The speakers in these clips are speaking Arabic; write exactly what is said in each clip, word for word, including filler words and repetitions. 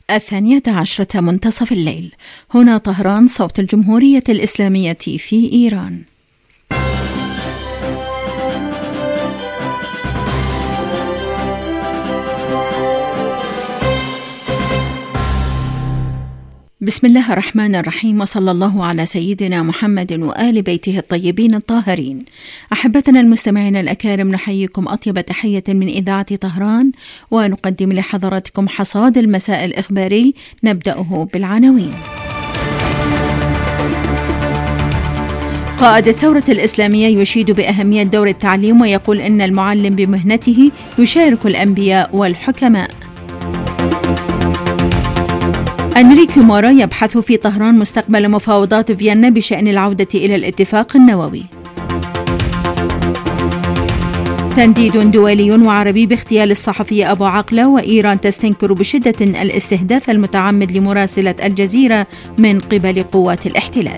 الثانية عشرة منتصف الليل. هنا طهران، صوت الجمهورية الإسلامية في إيران. بسم الله الرحمن الرحيم، وصلى الله على سيدنا محمد وآل بيته الطيبين الطاهرين. أحبتنا المستمعين الأكارم، نحييكم أطيب تحية من إذاعة طهران، ونقدم لحضراتكم حصاد المساء الإخباري، نبدأه بالعناوين. قائد الثورة الإسلامية يشيد بأهمية دور التعليم، ويقول إن المعلم بمهنته يشارك الأنبياء والحكماء. أنريكو مورا يبحث في طهران مستقبل مفاوضات فيينا بشأن العودة إلى الاتفاق النووي. تنديد دولي وعربي باغتيال الصحفي أبو عقلة، وإيران تستنكر بشدة الاستهداف المتعمد لمراسلة الجزيرة من قبل قوات الاحتلال.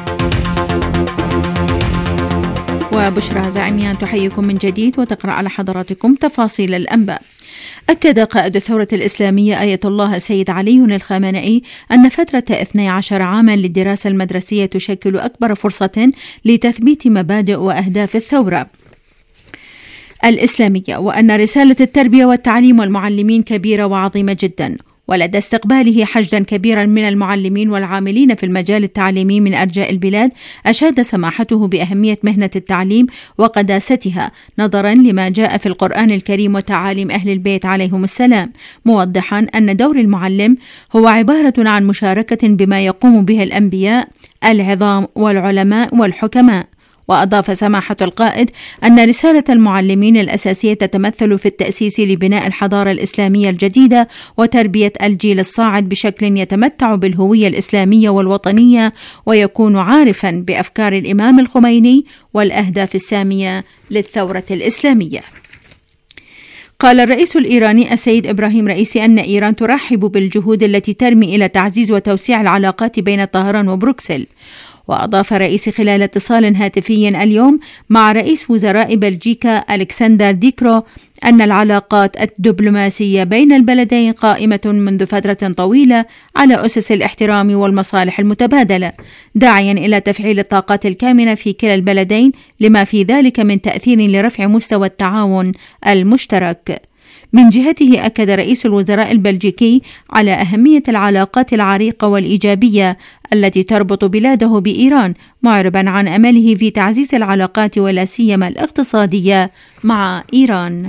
وبشرى زعيميان تحييكم من جديد وتقرأ على حضراتكم تفاصيل الأنباء. أكد قائد الثورة الإسلامية آية الله السيد علي الخامنئي أن فترة اثني عشر عاما للدراسة المدرسية تشكل أكبر فرصة لتثبيت مبادئ وأهداف الثورة الإسلامية، وأن رسالة التربية والتعليم والمعلمين كبيرة وعظيمة جدا، ولدى استقباله حشدا كبيرا من المعلمين والعاملين في المجال التعليمي من أرجاء البلاد. أشاد سماحته بأهمية مهنة التعليم وقداستها نظرا لما جاء في القرآن الكريم وتعاليم أهل البيت عليهم السلام، موضحا أن دور المعلم هو عبارة عن مشاركة بما يقوم به الأنبياء العظام والعلماء والحكماء. وأضاف سماحة القائد أن رسالة المعلمين الأساسية تتمثل في التأسيس لبناء الحضارة الإسلامية الجديدة وتربية الجيل الصاعد بشكل يتمتع بالهوية الإسلامية والوطنية، ويكون عارفا بأفكار الإمام الخميني والأهداف السامية للثورة الإسلامية. قال الرئيس الإيراني السيد إبراهيم رئيسي أن إيران ترحب بالجهود التي ترمي إلى تعزيز وتوسيع العلاقات بين طهران وبروكسل. وأضاف رئيس خلال اتصال هاتفي اليوم مع رئيس وزراء بلجيكا ألكسندر ديكرو أن العلاقات الدبلوماسية بين البلدين قائمة منذ فترة طويلة على أسس الاحترام والمصالح المتبادلة، داعيا إلى تفعيل الطاقات الكامنة في كلا البلدين لما في ذلك من تأثير لرفع مستوى التعاون المشترك. من جهته أكد رئيس الوزراء البلجيكي على أهمية العلاقات العريقة والإيجابية التي تربط بلاده بإيران، معربا عن أمله في تعزيز العلاقات ولا سيما الاقتصادية مع إيران.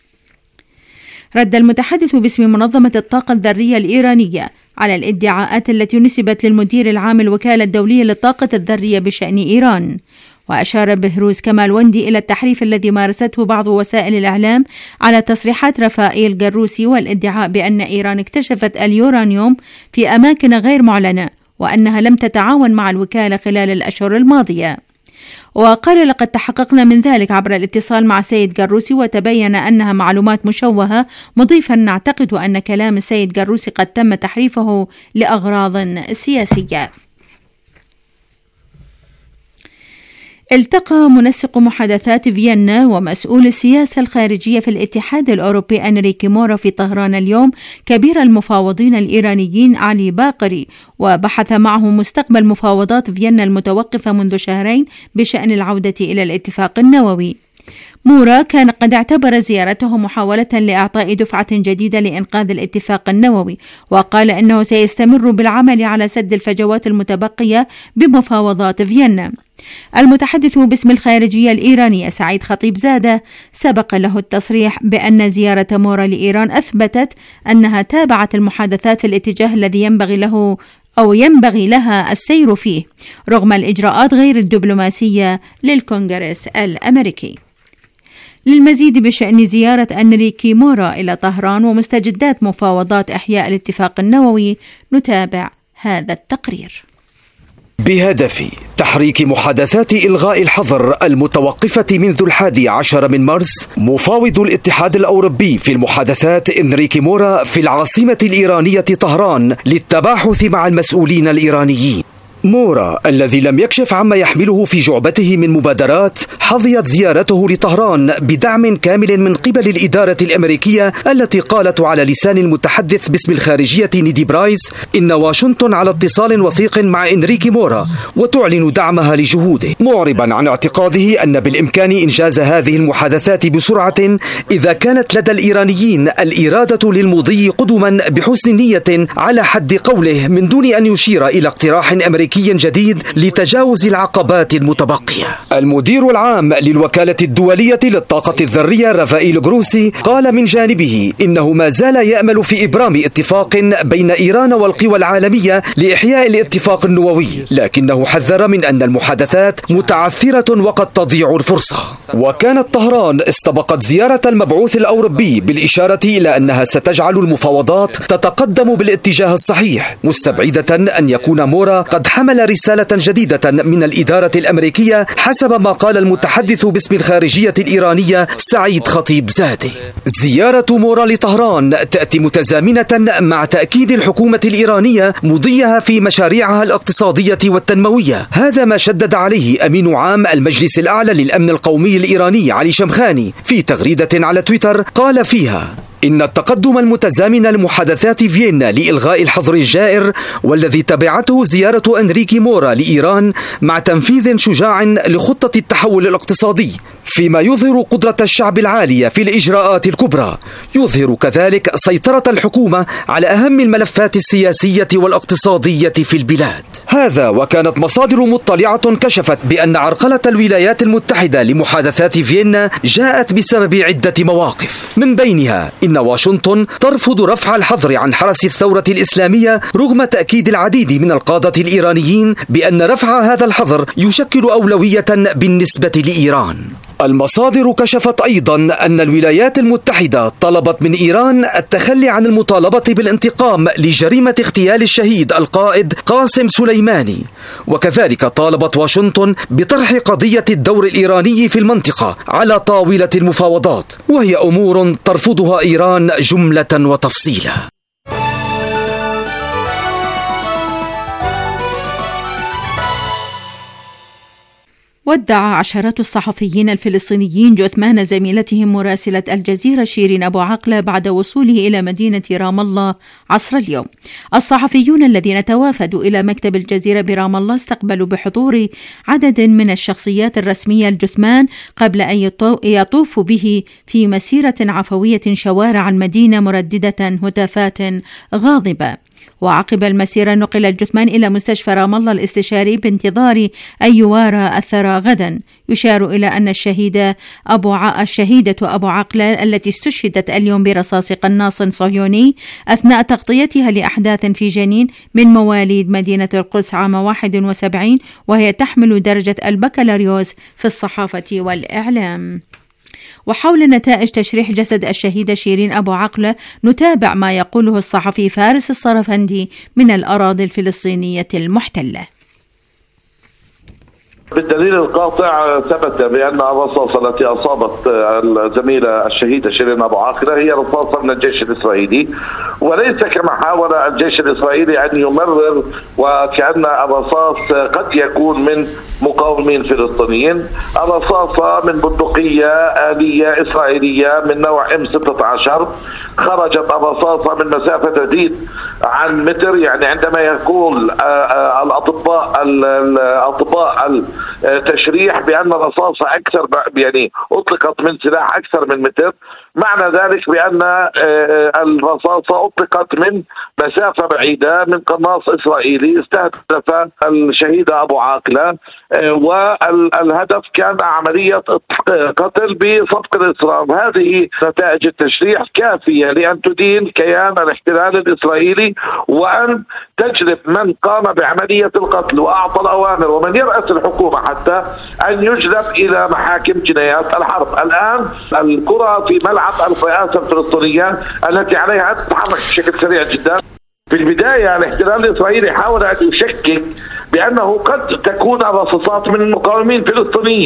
رد المتحدث باسم منظمة الطاقة الذرية الإيرانية على الادعاءات التي نسبت للمدير العام الوكالة الدولية للطاقة الذرية بشأن إيران، وأشار بهروز كمالوندي إلى التحريف الذي مارسته بعض وسائل الإعلام على تصريحات رفائيل جروسي والادعاء بأن إيران اكتشفت اليورانيوم في أماكن غير معلنة، وأنها لم تتعاون مع الوكالة خلال الأشهر الماضية. وقال لقد تحققنا من ذلك عبر الاتصال مع السيد جروسي، وتبين أنها معلومات مشوهة، مضيفا نعتقد أن كلام السيد جروسي قد تم تحريفه لأغراض سياسية. التقى منسق محادثات فيينا ومسؤول السياسة الخارجية في الاتحاد الأوروبي أنريكو مورا في طهران اليوم كبير المفاوضين الإيرانيين علي باقري، وبحث معه مستقبل مفاوضات فيينا المتوقفة منذ شهرين بشأن العودة إلى الاتفاق النووي. مورا كان قد اعتبر زيارته محاولة لإعطاء دفعة جديدة لإنقاذ الاتفاق النووي، وقال إنه سيستمر بالعمل على سد الفجوات المتبقية بمفاوضات فيينا. المتحدث باسم الخارجية الإيرانية سعيد خطيب زادة سبق له التصريح بأن زيارة مورا لإيران أثبتت أنها تابعت المحادثات في الاتجاه الذي ينبغي له أو ينبغي لها السير فيه رغم الإجراءات غير الدبلوماسية للكونغرس الأمريكي. للمزيد بشأن زيارة أنريكو مورا إلى طهران ومستجدات مفاوضات إحياء الاتفاق النووي نتابع هذا التقرير. بهدف تحريك محادثات إلغاء الحظر المتوقفة منذ الحادي عشر من مارس، مفاوض الاتحاد الأوروبي في المحادثات أنريكو مورا في العاصمة الإيرانية طهران للتباحث مع المسؤولين الإيرانيين. مورا الذي لم يكشف عما يحمله في جعبته من مبادرات حظيت زيارته لطهران بدعم كامل من قبل الإدارة الأمريكية التي قالت على لسان المتحدث باسم الخارجية نيدي برايس إن واشنطن على اتصال وثيق مع إنريكي مورا وتعلن دعمها لجهوده، معربا عن اعتقاده أن بالإمكان إنجاز هذه المحادثات بسرعة إذا كانت لدى الإيرانيين الإرادة للمضي قدما بحسن نية على حد قوله من دون أن يشير إلى اقتراح أمريكي جديد لتجاوز العقبات المتبقية. المدير العام للوكالة الدولية للطاقة الذرية رافائيل جروسي قال من جانبه إنه ما زال يأمل في إبرام اتفاق بين إيران والقوى العالمية لإحياء الاتفاق النووي، لكنه حذر من أن المحادثات متعثرة وقد تضيع الفرصة. وكانت طهران استبقت زيارة المبعوث الأوروبي بالإشارة إلى أنها ستجعل المفاوضات تتقدم بالاتجاه الصحيح، مستبعدة أن يكون مورا قد حمل رسالة جديدة من الإدارة الأمريكية حسب ما قال المتحدث باسم الخارجية الإيرانية سعيد خطيب زادي. زيارة مورا لطهران تأتي متزامنة مع تأكيد الحكومة الإيرانية مضيها في مشاريعها الاقتصادية والتنموية. هذا ما شدد عليه أمين عام المجلس الأعلى للأمن القومي الإيراني علي شمخاني في تغريدة على تويتر قال فيها إن التقدم المتزامن لمحادثات فيينا لإلغاء الحظر الجائر والذي تبعته زيارة أنريكي مورا لإيران مع تنفيذ شجاع لخطة التحول الاقتصادي فيما يظهر قدرة الشعب العالية في الإجراءات الكبرى، يظهر كذلك سيطرة الحكومة على أهم الملفات السياسية والاقتصادية في البلاد. هذا وكانت مصادر مطلعة كشفت بأن عرقلة الولايات المتحدة لمحادثات فيينا جاءت بسبب عدة مواقف، من بينها إن واشنطن ترفض رفع الحظر عن حرس الثورة الإسلامية رغم تأكيد العديد من القادة الإيرانيين بأن رفع هذا الحظر يشكل أولوية بالنسبة لإيران. المصادر كشفت أيضا أن الولايات المتحدة طلبت من إيران التخلي عن المطالبة بالانتقام لجريمة اغتيال الشهيد القائد قاسم سليماني، وكذلك طالبت واشنطن بطرح قضية الدور الإيراني في المنطقة على طاولة المفاوضات، وهي أمور ترفضها إيران جملة وتفصيلا. وادعى عشرات الصحفيين الفلسطينيين جثمان زميلتهم مراسلة الجزيرة شيرين أبو عقلة بعد وصوله إلى مدينة رام الله عصر اليوم. الصحفيون الذين توافدوا إلى مكتب الجزيرة برام الله استقبلوا بحضور عدد من الشخصيات الرسمية الجثمان قبل أن يطوفوا به في مسيرة عفوية شوارع المدينة مرددة هتافات غاضبة. وعقب المسيرة نقل الجثمان إلى مستشفى رام الله الاستشاري بانتظار أن يوارى الثرى غدا. يشار إلى أن الشهيدة أبو ع... الشهيدة أبو عقلة التي استشهدت اليوم برصاص قناص صهيوني أثناء تغطيتها لأحداث في جنين من مواليد مدينة القدس عام واحد وسبعين، وهي تحمل درجة البكالوريوس في الصحافة والإعلام. وحول نتائج تشريح جسد الشهيدة شيرين أبو عقلة نتابع ما يقوله الصحفي فارس الصرفندي من الأراضي الفلسطينية المحتلة. بالدليل القاطع ثبت بأن الرصاصة التي أصابت الزميلة الشهيدة شيرين أبو عقلة هي رصاصة من الجيش الإسرائيلي، وليس كما حاول الجيش الإسرائيلي أن يمرر وكأن الرصاص قد يكون من مقاومين فلسطينيين. الرصاصة من بندقية آلية إسرائيلية من نوع إم ستة عشر، خرجت الرصاصة من مسافة تزيد عن متر، يعني عندما يقول الأطباء الأطباء التشريح بأن الرصاصة أكثر، يعني أطلقت من سلاح أكثر من متر، معنى ذلك بأن الرصاصة أطلقت من مسافة بعيدة من قناص إسرائيلي استهدف الشهيدة أبو عاقلة، والهدف كان عملية قتل بصفق الإصرار. هذه نتائج التشريح كافية لأن تدين كيان الاحتلال الإسرائيلي وأن تجلب من قام بعملية القتل وأعطى الأوامر ومن يرأس الحكومة حتى أن يجلب إلى محاكم جنايات الحرب. الآن الكرة في ملعب الرئاسة الفلسطينية التي عليها أن تتحرك بشكل سريع جدا. في البداية الاحتلال الإسرائيلي حاول أن يشكك بأنه قد تكون الرصاصات من المقاومين الفلسطينيين،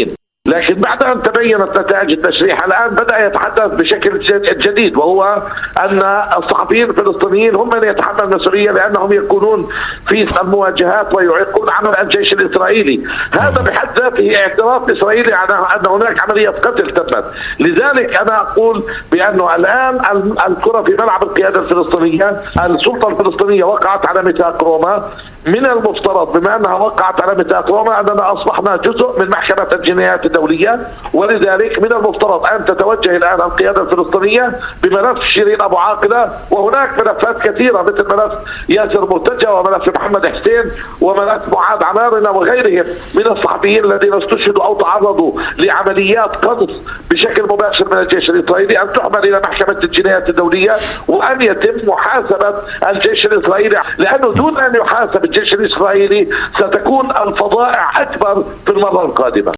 لكن بعد أن تبينت نتائج التشريح الآن بدأ يتحدث بشكل جديد، وهو أن الصحفيين الفلسطينيين هم من يتحمل المسؤولية لأنهم يكونون في المواجهات ويعيقون عمل الجيش الإسرائيلي. هذا بحد ذاته اعتراف إسرائيلي على أن هناك عملية قتل تمت. لذلك أنا أقول بأنه الآن الكرة في ملعب القيادة الفلسطينية. السلطة الفلسطينية وقعت على ميثاق روما، من المفترض بما أنها وقعت على ميثاق روما أننا أصبحنا جزء من محكمة الجنايات الدولية، ولذلك من المفترض أن تتوجه الآن القيادة الفلسطينية بملف شيرين أبو عاقلة، وهناك ملفات كثيرة مثل ملف ياسر مرتجى وملف محمد حسين وملف معاذ عمارنة وغيرهم من الصحفيين الذين استشهدوا أو تعرضوا لعمليات قذف بشكل مباشر من الجيش الإسرائيلي، أن تحمل إلى محكمة الجنايات الدولية وأن يتم محاسبة الجيش الإسرائيلي، لأنه دون أن يحاسب الجيش الإسرائيلي ستكون الفضائح أكبر في المرة القادمة.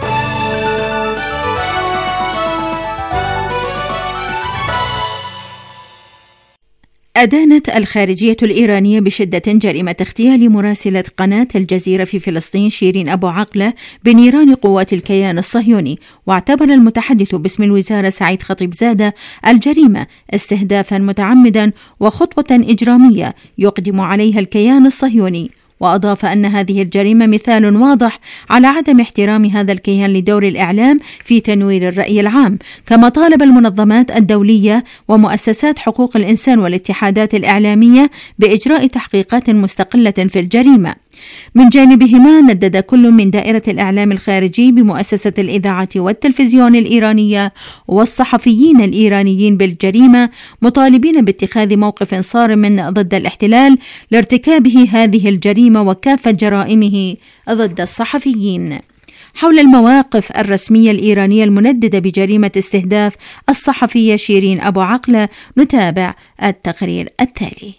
أدانت الخارجية الإيرانية بشدة جريمة اغتيال مراسلة قناة الجزيرة في فلسطين شيرين أبو عقلة بنيران قوات الكيان الصهيوني، واعتبر المتحدث باسم الوزارة سعيد خطيبزادة الجريمة استهدافا متعمدا وخطوة إجرامية يقدم عليها الكيان الصهيوني. وأضاف أن هذه الجريمة مثال واضح على عدم احترام هذا الكيان لدور الإعلام في تنوير الرأي العام، كما طالب المنظمات الدولية ومؤسسات حقوق الإنسان والاتحادات الإعلامية بإجراء تحقيقات مستقلة في الجريمة. من جانبهما ندد كل من دائرة الإعلام الخارجي بمؤسسة الإذاعة والتلفزيون الإيرانية والصحفيين الإيرانيين بالجريمة، مطالبين باتخاذ موقف صارم ضد الاحتلال لارتكابه هذه الجريمة وكافة جرائمه ضد الصحفيين. حول المواقف الرسمية الإيرانية المنددة بجريمة استهداف الصحفية شيرين أبو عقلة نتابع التقرير التالي.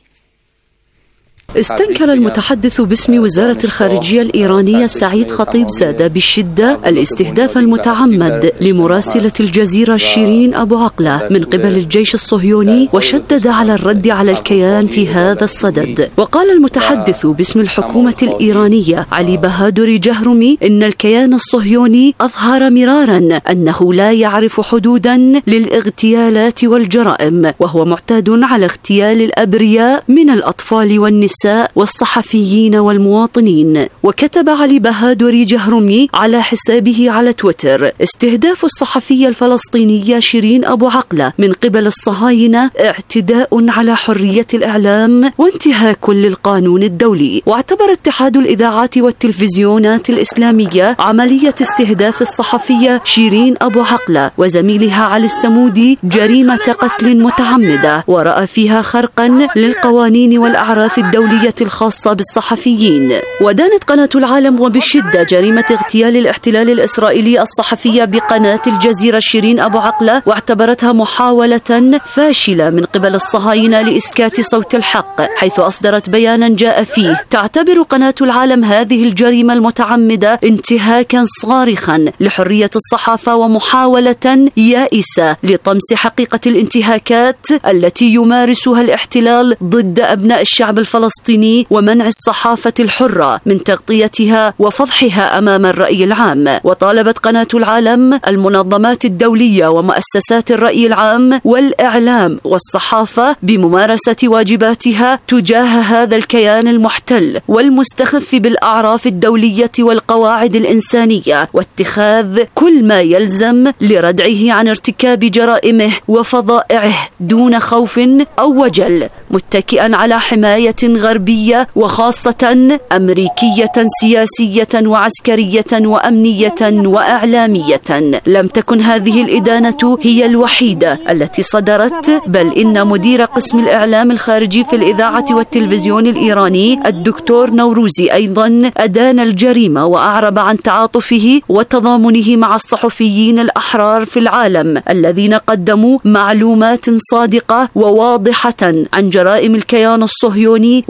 استنكر المتحدث باسم وزارة الخارجية الإيرانية سعيد خطيبزادة بشدة الاستهداف المتعمد لمراسلة الجزيرة شيرين أبو عقلة من قبل الجيش الصهيوني، وشدد على الرد على الكيان في هذا الصدد. وقال المتحدث باسم الحكومة الإيرانية علي بهادر جهرمي إن الكيان الصهيوني أظهر مرارا أنه لا يعرف حدودا للاغتيالات والجرائم، وهو معتاد على اغتيال الأبرياء من الأطفال والنساء والصحفيين والمواطنين. وكتب علي بهادر جهرمي على حسابه على تويتر: استهداف الصحفية الفلسطينية شيرين أبو عقلة من قبل الصهاينة اعتداء على حرية الإعلام وانتهاك للقانون الدولي. واعتبر اتحاد الإذاعات والتلفزيونات الإسلامية عملية استهداف الصحفية شيرين أبو عقلة وزميلها علي السمودي جريمة قتل متعمدة، ورأى فيها خرقا للقوانين والأعراف الدولية الخاصة بالصحفيين. ودانت قناة العالم وبشدة جريمة اغتيال الاحتلال الإسرائيلي الصحفية بقناة الجزيرة شيرين أبو عقلة، واعتبرتها محاولة فاشلة من قبل الصهاينة لإسكات صوت الحق، حيث أصدرت بيانا جاء فيه: تعتبر قناة العالم هذه الجريمة المتعمدة انتهاكا صارخا لحرية الصحافة ومحاولة يائسة لطمس حقيقة الانتهاكات التي يمارسها الاحتلال ضد أبناء الشعب الفلسطيني ومنع الصحافة الحرة من تغطيتها وفضحها أمام الرأي العام. وطالبت قناة العالم المنظمات الدولية ومؤسسات الرأي العام والإعلام والصحافة بممارسة واجباتها تجاه هذا الكيان المحتل والمستخف بالأعراف الدولية والقواعد الإنسانية، واتخاذ كل ما يلزم لردعه عن ارتكاب جرائمه وفظائعه دون خوف أو وجل، متكئا على حماية غربية وخاصة أمريكية سياسية وعسكرية وأمنية وإعلامية. لم تكن هذه الإدانة هي الوحيدة التي صدرت، بل إن مدير قسم الإعلام الخارجي في الإذاعة والتلفزيون الإيراني الدكتور نوروزي أيضا أدان الجريمة، وأعرب عن تعاطفه وتضامنه مع الصحفيين الأحرار في العالم الذين قدموا معلومات صادقة وواضحة عن جرائم الكيان الصهيوني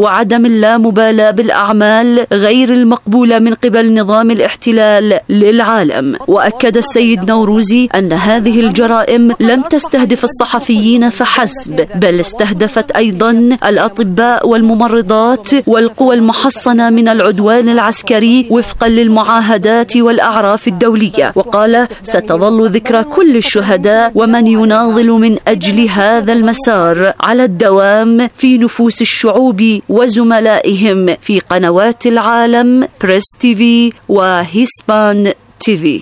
وعدم اللامبالاة بالأعمال غير المقبولة من قبل نظام الاحتلال للعالم. وأكد السيد نوروزي أن هذه الجرائم لم تستهدف الصحفيين فحسب، بل استهدفت أيضا الأطباء والممرضات والقوى المحصنة من العدوان العسكري وفقا للمعاهدات والأعراف الدولية. وقال: ستظل ذكرى كل الشهداء ومن يناضل من أجل هذا المسار على الدوام في نفوس الشعوب وزملائهم في قنوات العالم بريس تي في وهيسبان تي في.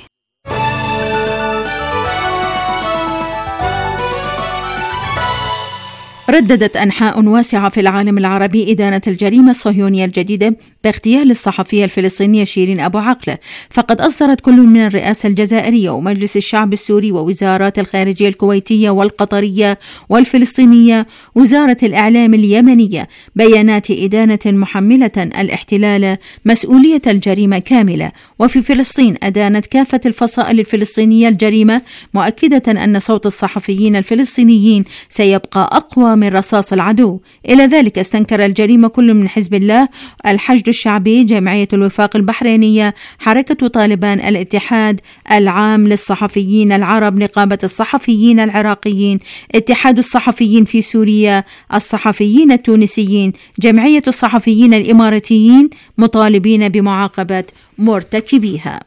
رددت أنحاء واسعة في العالم العربي إدانة الجريمة الصهيونية الجديدة باغتيال الصحفية الفلسطينية شيرين أبو عقلة. فقد أصدرت كل من الرئاسة الجزائرية ومجلس الشعب السوري ووزارات الخارجية الكويتية والقطرية والفلسطينية وزارة الإعلام اليمنية بيانات إدانة محملة الاحتلال مسؤولية الجريمة كاملة. وفي فلسطين أدانت كافة الفصائل الفلسطينية الجريمة، مؤكدة أن صوت الصحفيين الفلسطينيين سيبقى أقوى من رصاص العدو. إلى ذلك استنكر الجريمة كل من حزب الله، الحشد الشعبي، جمعية الوفاق البحرينية، حركة طالبان، الاتحاد العام للصحفيين العرب، نقابة الصحفيين العراقيين، اتحاد الصحفيين في سوريا، الصحفيين التونسيين، جمعية الصحفيين الإماراتيين، مطالبين بمعاقبة مرتكبيها.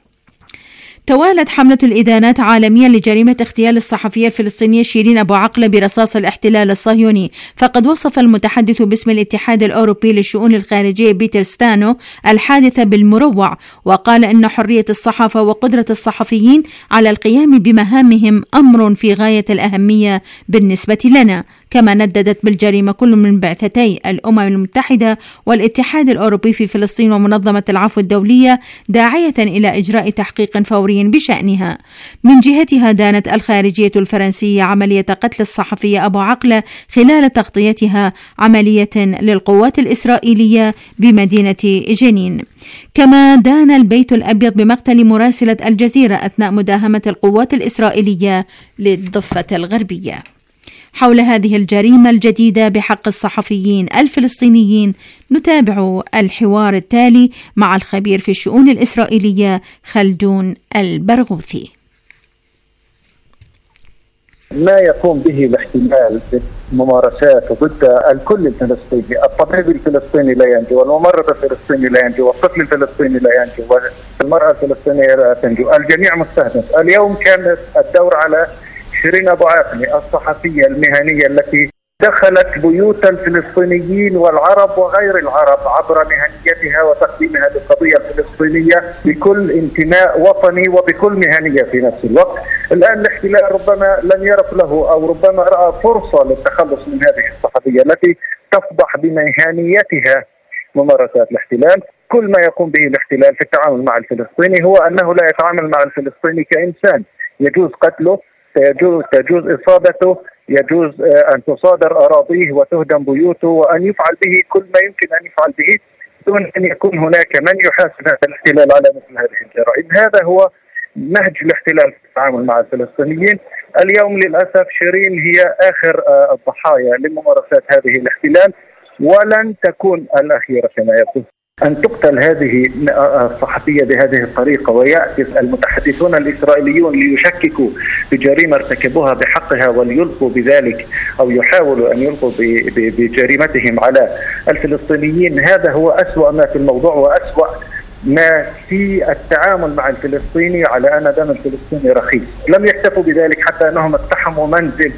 توالت حملة الإدانات عالميا لجريمة اغتيال الصحفية الفلسطينية شيرين أبو عقلة برصاص الاحتلال الصهيوني. فقد وصف المتحدث باسم الاتحاد الأوروبي للشؤون الخارجية بيتر ستانو الحادثة بالمروع، وقال إن حرية الصحافة وقدرة الصحفيين على القيام بمهامهم أمر في غاية الأهمية بالنسبة لنا. كما نددت بالجريمة كل من بعثتي الأمم المتحدة والاتحاد الأوروبي في فلسطين ومنظمة العفو الدولية، داعية إلى إجراء تحقيق فوري بشأنها. من جهتها دانت الخارجية الفرنسية عملية قتل الصحفية أبو عقلة خلال تغطيتها عملية للقوات الإسرائيلية بمدينة جنين. كما دان البيت الأبيض بمقتل مراسلة الجزيرة أثناء مداهمة القوات الإسرائيلية للضفة الغربية. حول هذه الجريمة الجديدة بحق الصحفيين الفلسطينيين نتابع الحوار التالي مع الخبير في الشؤون الإسرائيلية خلدون البرغوثي. ما يقوم به الاحتلال ممارسات ضد الكل الفلسطيني، الطبيب الفلسطيني لا ينجو، والممرض الفلسطيني لا ينجو، والطفل الفلسطيني لا ينجو، والمرأة الفلسطينية لا تنجو، الجميع مستهدف. اليوم كان الدور على شيرين أبو عقلة الصحفية المهنية التي دخلت بيوت الفلسطينيين والعرب وغير العرب عبر مهنيتها وتقديمها للقضية الفلسطينية بكل انتماء وطني وبكل مهنية في نفس الوقت. الآن الاحتلال ربما لم يرف له أو ربما رأى فرصة للتخلص من هذه الصحفية التي تفضح بمهنيتها ممارسات الاحتلال. كل ما يقوم به الاحتلال في التعامل مع الفلسطيني هو أنه لا يتعامل مع الفلسطيني كإنسان، يجوز قتله، تجوز, تجوز إصابته، يجوز أن تصادر أراضيه وتهدم بيوته وأن يفعل به كل ما يمكن أن يفعل به دون أن يكون هناك من يحاسب هذا الاحتلال على مثل هذه الجرائم. هذا هو نهج الاحتلال في التعامل مع الفلسطينيين. اليوم للأسف شيرين هي آخر الضحايا لممارسات هذه الاحتلال ولن تكون الأخيرة كما يبدو. أن تقتل هذه الصحفية بهذه الطريقة ويأتي المتحدثون الإسرائيليون ليشككوا بجريمة ارتكبوها بحقها وليلقوا بذلك أو يحاولوا أن يلقوا بجريمتهم على الفلسطينيين، هذا هو أسوأ ما في الموضوع وأسوأ ما في التعامل مع الفلسطيني على أن دم الفلسطيني رخيص. لم يكتفوا بذلك حتى أنهم اقتحموا منزل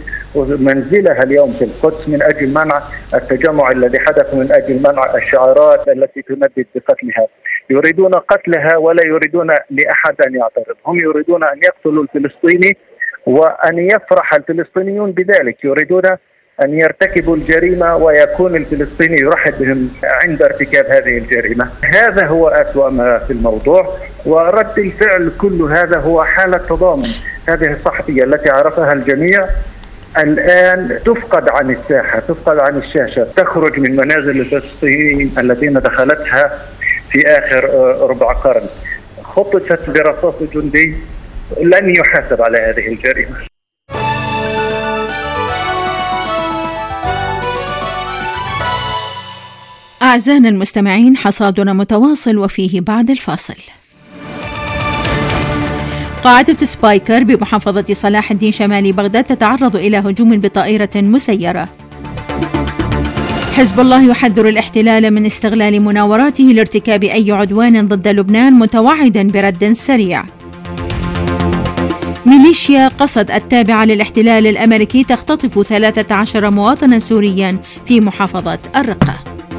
منزلها اليوم في القدس من أجل منع التجمع الذي حدث، من أجل منع الشعارات التي تندد بقتلها. يريدون قتلها ولا يريدون لأحد أن يعترض، هم يريدون أن يقتلوا الفلسطيني وأن يفرح الفلسطينيون بذلك، يريدون أن يرتكبوا الجريمة ويكون الفلسطيني يرحب بهم عند ارتكاب هذه الجريمة. هذا هو أسوأ ما في الموضوع، ورد الفعل كل هذا هو حالة تضامن. هذه الصحفية التي عرفها الجميع الآن تفقد عن الساحة، تفقد عن الشاشة، تخرج من منازل الفلسطينيين الذين دخلتها في آخر ربع قرن، خطفت برصاص جندي، لن يحاسب على هذه الجريمة. أعزائنا المستمعين، حصادنا متواصل وفيه بعد الفاصل. قاعدة سبايكر بمحافظة صلاح الدين شمال بغداد تتعرض إلى هجوم بطائرة مسيرة. حزب الله يحذر الاحتلال من استغلال مناوراته لارتكاب أي عدوان ضد لبنان، متوعدا برد سريع. ميليشيا قسد التابعة للاحتلال الأمريكي تختطف ثلاثة عشر مواطنا سوريا في محافظة الرقة.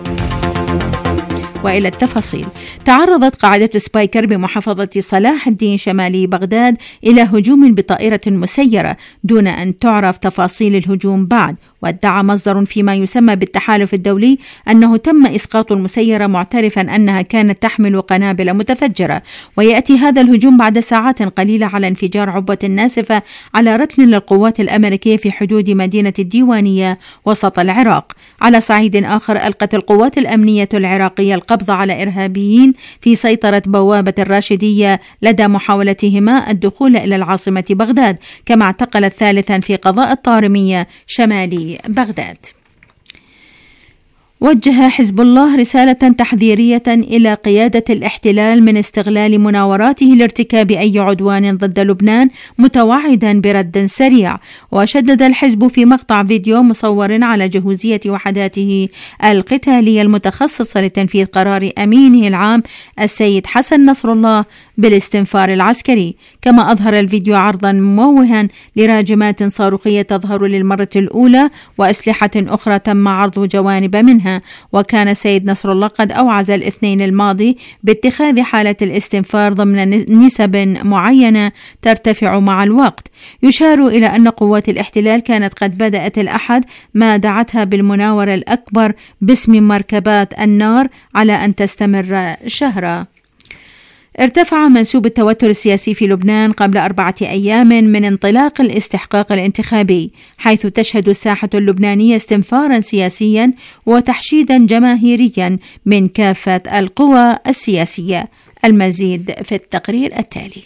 وإلى التفاصيل. تعرضت قاعدة سبايكر بمحافظة صلاح الدين شمالي بغداد إلى هجوم بطائرة مسيرة دون أن تعرف تفاصيل الهجوم بعد. وادعى مصدر فيما يسمى بالتحالف الدولي أنه تم إسقاط المسيرة، معترفا أنها كانت تحمل قنابل متفجرة. ويأتي هذا الهجوم بعد ساعات قليلة على انفجار عبوة ناسفة على ركن للقوات الأمريكية في حدود مدينة الديوانية وسط العراق. على صعيد آخر، ألقت القوات الأمنية العراقية القبض على إرهابيين في سيطرة بوابة الراشدية لدى محاولتهما الدخول إلى العاصمة بغداد، كما اعتقلت ثالثا في قضاء الطارمية شمالي بغداد. وجه حزب الله رسالة تحذيرية إلى قيادة الاحتلال من استغلال مناوراته لارتكاب أي عدوان ضد لبنان، متوعدا برد سريع. وشدد الحزب في مقطع فيديو مصور على جهوزية وحداته القتالية المتخصصة لتنفيذ قرار أمينه العام السيد حسن نصر الله بالاستنفار العسكري. كما أظهر الفيديو عرضا مموها لراجمات صاروخية تظهر للمرة الأولى وأسلحة أخرى تم عرض جوانب منها. وكان السيد نصر الله قد أوعز الاثنين الماضي باتخاذ حالة الاستنفار ضمن نسب معينة ترتفع مع الوقت. يشار إلى أن قوات الاحتلال كانت قد بدأت الأحد ما دعتها بالمناورة الأكبر باسم مركبات النار على أن تستمر شهرا. ارتفع منسوب التوتر السياسي في لبنان قبل أربعة أيام من انطلاق الاستحقاق الانتخابي، حيث تشهد الساحة اللبنانية استنفارا سياسيا وتحشيدا جماهيريا من كافة القوى السياسية. المزيد في التقرير التالي.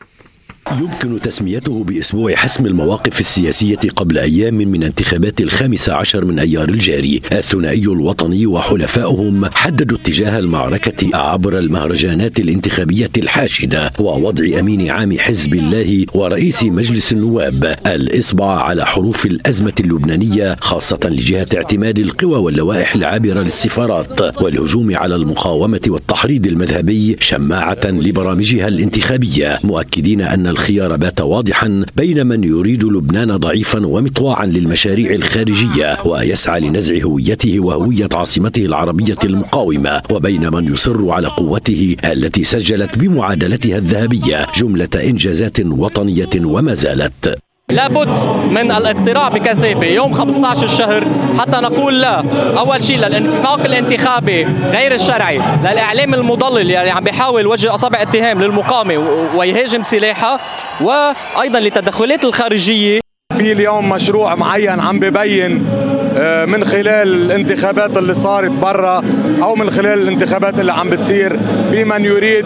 يمكن تسميته بأسبوع حسم المواقف السياسية قبل أيام من انتخابات الخامس عشر من أيار الجاري. الثنائي الوطني وحلفائهم حددوا اتجاه المعركة عبر المهرجانات الانتخابية الحاشدة ووضع أمين عام حزب الله ورئيس مجلس النواب الإصبع على حروف الأزمة اللبنانية، خاصة لجهة اعتماد القوى واللوائح العابرة للسفارات والهجوم على المقاومة والتحريض المذهبي شماعة لبرامجها الانتخابية، مؤكدين أن الخيار بات واضحا بين من يريد لبنان ضعيفا ومطواعا للمشاريع الخارجية ويسعى لنزع هويته وهوية عاصمته العربية المقاومة، وبين من يصر على قوته التي سجلت بمعادلتها الذهبية جملة إنجازات وطنية وما زالت. لابد من الاقتراع بكثافة يوم خمسة عشر الشهر حتى نقول لا. أول شيء للانفاق الانتخابي غير الشرعي، للإعلام المضلل يعني عم بيحاول وجه أصابع اتهام للمقاومة ويهاجم سلاحها، وأيضا للتدخلات الخارجية. في اليوم مشروع معين عم ببين من خلال الانتخابات اللي صارت برا أو من خلال الانتخابات اللي عم بتصير في من يريد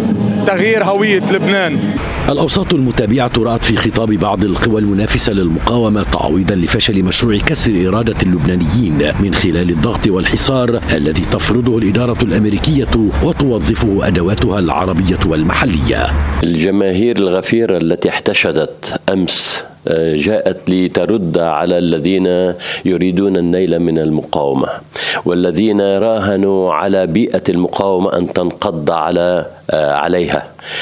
تغيير هوية لبنان. الأوساط المتابعة رأت في خطاب بعض القوى المنافسة للمقاومة تعويضا لفشل مشروع كسر إرادة اللبنانيين من خلال الضغط والحصار الذي تفرضه الإدارة الأمريكية وتوظفه أدواتها العربية والمحلية. الجماهير الغفيرة التي احتشدت أمس جاءت لترد على الذين يريدون النيل من المقاومة والذين راهنوا على بيئة المقاومة أن تنقض على عليها،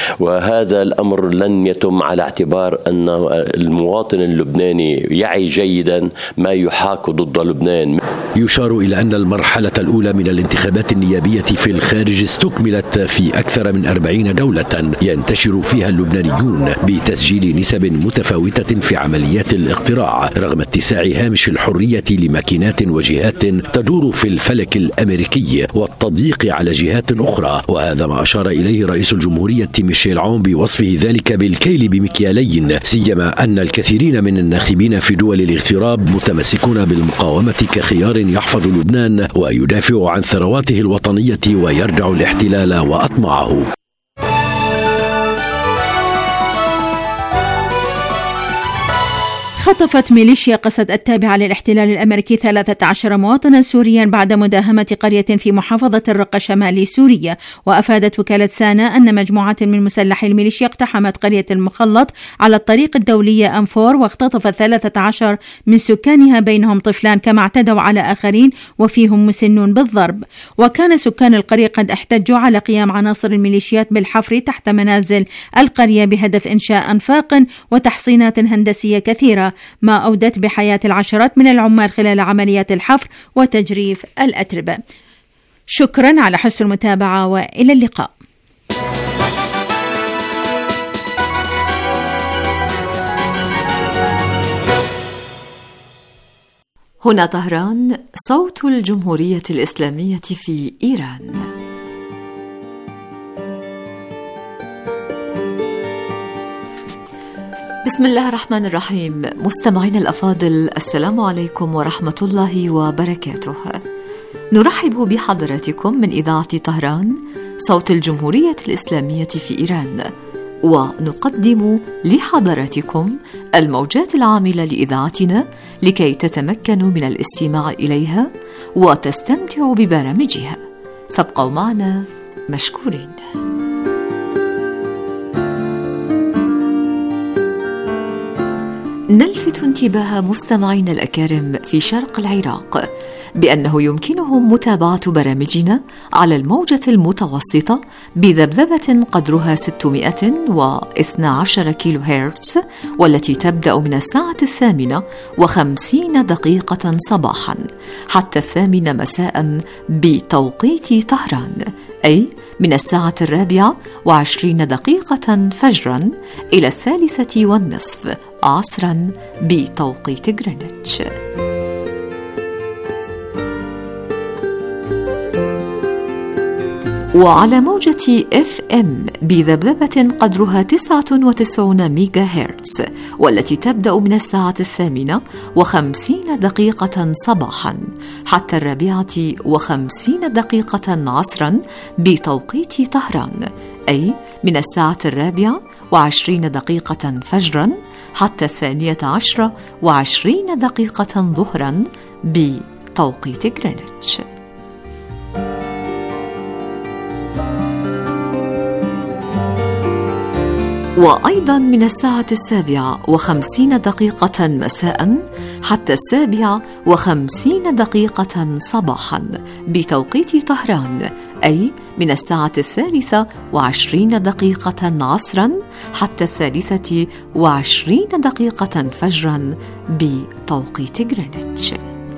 وهذا الأمر لن يتم على اعتبار أن المواطن اللبناني يعي جيدا ما يحاك ضد لبنان. يشار إلى أن المرحلة الأولى من الانتخابات النيابية في الخارج استكملت في أكثر من أربعين دولة ينتشر فيها اللبنانيون بتسجيل نسب متفاوتة في عمليات الاقتراع رغم اتساع هامش الحرية لماكينات وجهات تدور في الفلك الأمريكي والتضييق على جهات أخرى، وهذا ما أشار إليه رئيس الجمهورية ميشيل عون بوصفه ذلك بالكيل بمكيالين، سيما أن الكثيرين من الناخبين في دول الاغتراب متمسكون بالمقاومة كخيار يحفظ لبنان ويدافع عن ثرواته الوطنية ويردع الاحتلال وأطماعه. خطفت ميليشيا قسد التابعة للاحتلال الأمريكي ثلاثة عشر مواطنا سوريا بعد مداهمة قرية في محافظة الرقة شمالي سوريا. وأفادت وكالة سانا أن مجموعة من مسلحي الميليشيا اقتحمت قرية المخلط على الطريق الدولي أنفور واختطفت ثلاثة عشر من سكانها بينهم طفلان، كما اعتدوا على آخرين وفيهم مسنون بالضرب. وكان سكان القرية قد احتجوا على قيام عناصر الميليشيات بالحفر تحت منازل القرية بهدف إنشاء أنفاق وتحصينات هندسية كثيرة، ما أودت بحياة العشرات من العمال خلال عمليات الحفر وتجريف الأتربة. شكرا على حسن المتابعة وإلى اللقاء. هنا طهران، صوت الجمهورية الإسلامية في إيران. بسم الله الرحمن الرحيم. مستمعين الأفاضل، السلام عليكم ورحمة الله وبركاته. نرحب بحضراتكم من إذاعة طهران، صوت الجمهورية الإسلامية في إيران، ونقدم لحضراتكم الموجات العاملة لإذاعتنا لكي تتمكنوا من الاستماع إليها وتستمتعوا ببرامجها. فابقوا معنا مشكورين. نلفت انتباه مستمعينا الأكارم في شرق العراق بأنه يمكنهم متابعة برامجنا على الموجة المتوسطة بذبذبة قدرها ستمائة واثني عشر كيلو هرتز، والتي تبدأ من الساعة الثامنة وخمسين دقيقة صباحا حتى الثامنة مساء بتوقيت طهران، أي من الساعة الرابعة وعشرين دقيقة فجرا إلى الثالثة والنصف عصرا بتوقيت غرينتش. وعلى موجة إف إم بذبذبة قدرها تسعة وتسعين ميجا هرتز، والتي تبدأ من الساعة الثامنة وخمسين دقيقة صباحا حتى الرابعة وخمسين دقيقة عصرا بتوقيت طهران، أي من الساعة الرابعة وعشرين دقيقة فجرا حتى الثانية عشرة وعشرين دقيقة ظهرا بتوقيت غرينتش. وأيضا من الساعة السابعة وخمسين دقيقة مساء حتى السابعة وخمسين دقيقة صباحا بتوقيت طهران، أي من الساعة الثالثة وعشرين دقيقة عصرا حتى الثالثة وعشرين دقيقة فجرا بتوقيت غرينتش.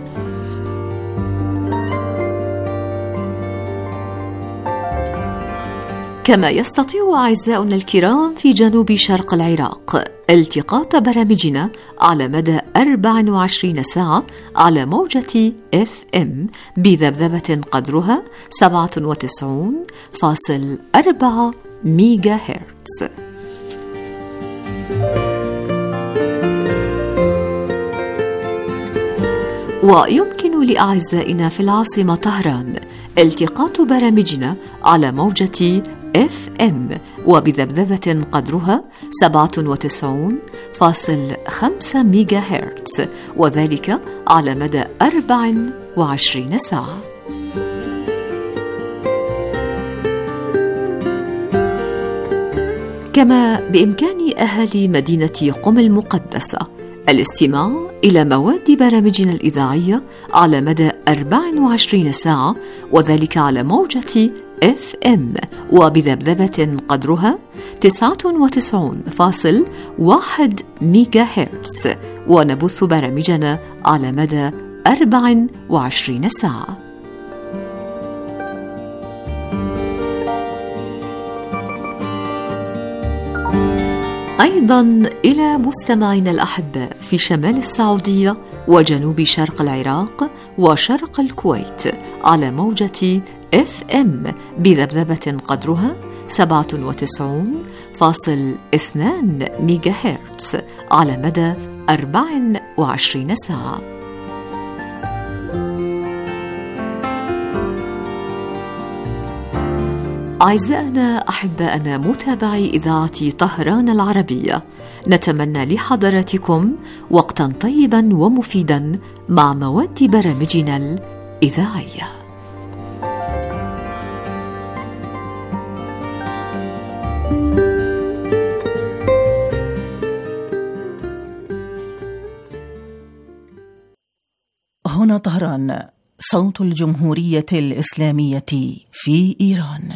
كما يستطيع أعزاؤنا الكرام في جنوب شرق العراق التقاط برامجنا على مدى أربع وعشرين ساعة على موجة إف إم بذبذبة قدرها سبعة وتسعين فاصلة أربعة ميجا هرتز. ويمكن لأعزائنا في العاصمة طهران التقاط برامجنا على موجة إف إم وبذبذبة قدرها سبعة وتسعين فاصلة خمسة ميجا هرتز، وذلك على مدى أربع وعشرين ساعة. كما بإمكان أهالي مدينة قم المقدسة الاستماع إلى مواد برامجنا الإذاعية على مدى أربع وعشرين ساعة، وذلك على موجة إف إم وبذبذبة قدرها تسعة وتسعين فاصلة واحد ميجا هرتز، ونبث برامجنا على مدى أربع وعشرين ساعة. أيضا إلى مستمعينا الأحباء في شمال السعودية وجنوب شرق العراق وشرق الكويت على موجة إف إم بذبذبة قدرها سبعة وتسعين فاصلة اثنين ميجا هرتز على مدى أربع وعشرين ساعة. أعزائنا أحبائنا متابعي إذاعة طهران العربية، نتمنى لحضراتكم وقتا طيبا ومفيدا مع مواد برامجنا الإذاعية. هنا طهران، صوت الجمهورية الإسلامية في إيران.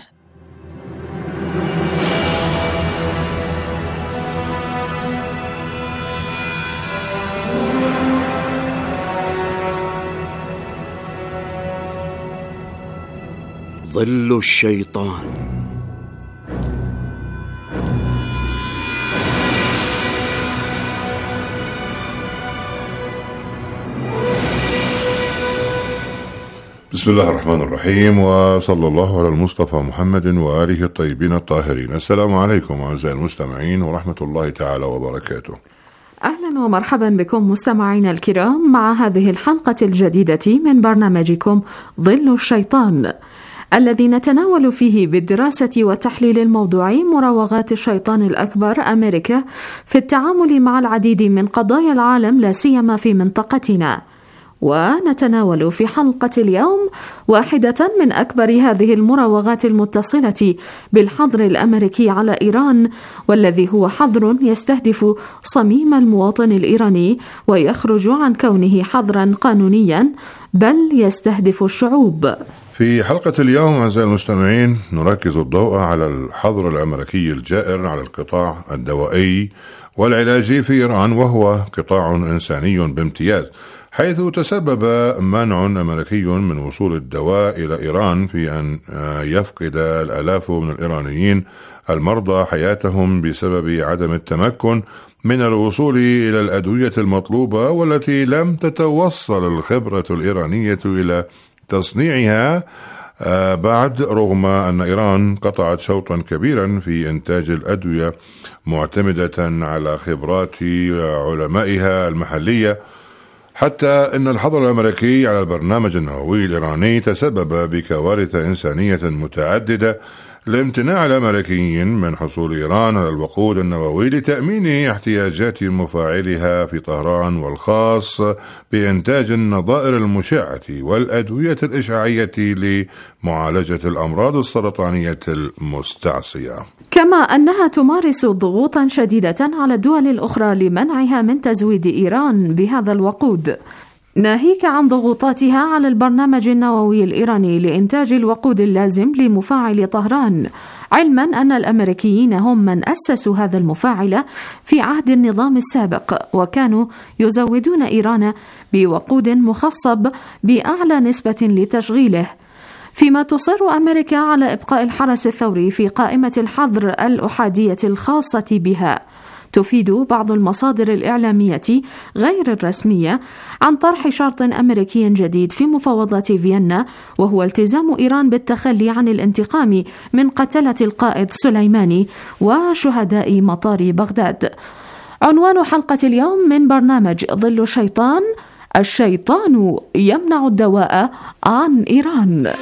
ظل الشيطان. بسم الله الرحمن الرحيم، وصلى الله على المصطفى محمد وآله الطيبين الطاهرين. السلام عليكم أعزائي المستمعين ورحمة الله تعالى وبركاته. أهلا ومرحبا بكم مستمعينا الكرام مع هذه الحلقة الجديدة من برنامجكم ظل الشيطان، الذي نتناول فيه بالدراسة والتحليل الموضوعي مراوغات الشيطان الأكبر أمريكا في التعامل مع العديد من قضايا العالم لا سيما في منطقتنا. ونتناول في حلقة اليوم واحدة من أكبر هذه المراوغات المتصلة بالحظر الأمريكي على إيران، والذي هو حظر يستهدف صميم المواطن الإيراني ويخرج عن كونه حظرا قانونيا، بل يستهدف الشعوب. في حلقة اليوم أعزائي المستمعين نركز الضوء على الحظر الأمريكي الجائر على القطاع الدوائي والعلاجي في إيران، وهو قطاع إنساني بامتياز، حيث تسبب منع أمريكي من وصول الدواء إلى إيران في أن يفقد الآلاف من الإيرانيين المرضى حياتهم بسبب عدم التمكن من الوصول إلى الأدوية المطلوبة، والتي لم تتوصل الخبرة الإيرانية إلى تصنيعها بعد، رغم أن إيران قطعت شوطا كبيرا في إنتاج الأدوية معتمدة على خبرات علمائها المحلية، حتى أن الحظر الأمريكي على البرنامج النووي الإيراني تسبب بكوارث إنسانية متعددة لامتناع الأمريكيين من حصول إيران على الوقود النووي لتأمين احتياجات مفاعلها في طهران، والخاص بإنتاج النظائر المشعة والأدوية الإشعاعية لمعالجة الأمراض السرطانية المستعصية. كما أنها تمارس ضغوطا شديدة على الدول الأخرى لمنعها من تزويد إيران بهذا الوقود، ناهيك عن ضغوطاتها على البرنامج النووي الإيراني لإنتاج الوقود اللازم لمفاعل طهران، علما أن الأمريكيين هم من أسسوا هذا المفاعل في عهد النظام السابق، وكانوا يزودون إيران بوقود مخصب بأعلى نسبة لتشغيله، فيما تصر أمريكا على إبقاء الحرس الثوري في قائمة الحظر الأحادية الخاصة بها. تفيد بعض المصادر الإعلامية غير الرسمية عن طرح شرط أمريكي جديد في مفاوضات فيينا، وهو التزام إيران بالتخلي عن الانتقام من قتلة القائد سليماني وشهداء مطار بغداد. عنوان حلقة اليوم من برنامج ظل الشيطان: الشيطان يمنع الدواء عن إيران.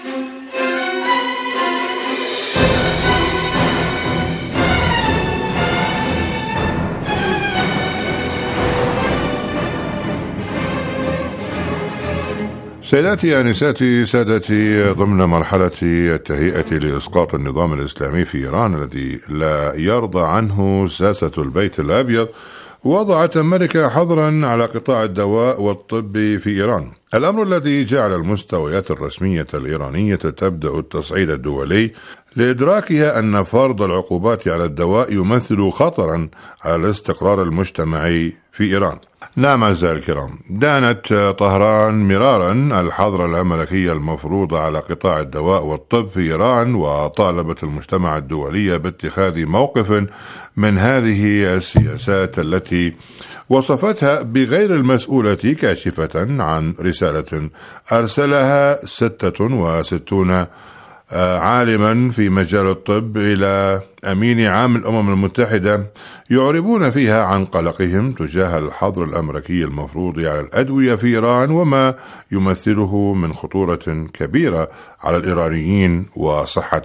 سيداتي آنساتي سادتي، ضمن مرحلة التهيئة لإسقاط النظام الإسلامي في إيران الذي لا يرضى عنه ساسة البيت الأبيض، وضعت أمريكا حظرا على قطاع الدواء والطب في إيران، الأمر الذي جعل المستويات الرسمية الإيرانية تبدأ التصعيد الدولي لإدراكها أن فرض العقوبات على الدواء يمثل خطرا على الاستقرار المجتمعي في إيران. نعم أعزائي الكرام، دانت طهران مرارا الحظر الأمريكي المفروض على قطاع الدواء والطب في إيران، وطالبت المجتمع الدولي باتخاذ موقف من هذه السياسات التي وصفتها بغير المسؤولة كاشفة عن رسالة أرسلها ستة وستون عالما في مجال الطب إلى أمين عام الأمم المتحدة، يعربون فيها عن قلقهم تجاه الحظر الأمريكي المفروض على الأدوية في إيران وما يمثله من خطورة كبيرة على الإيرانيين وصحتهم.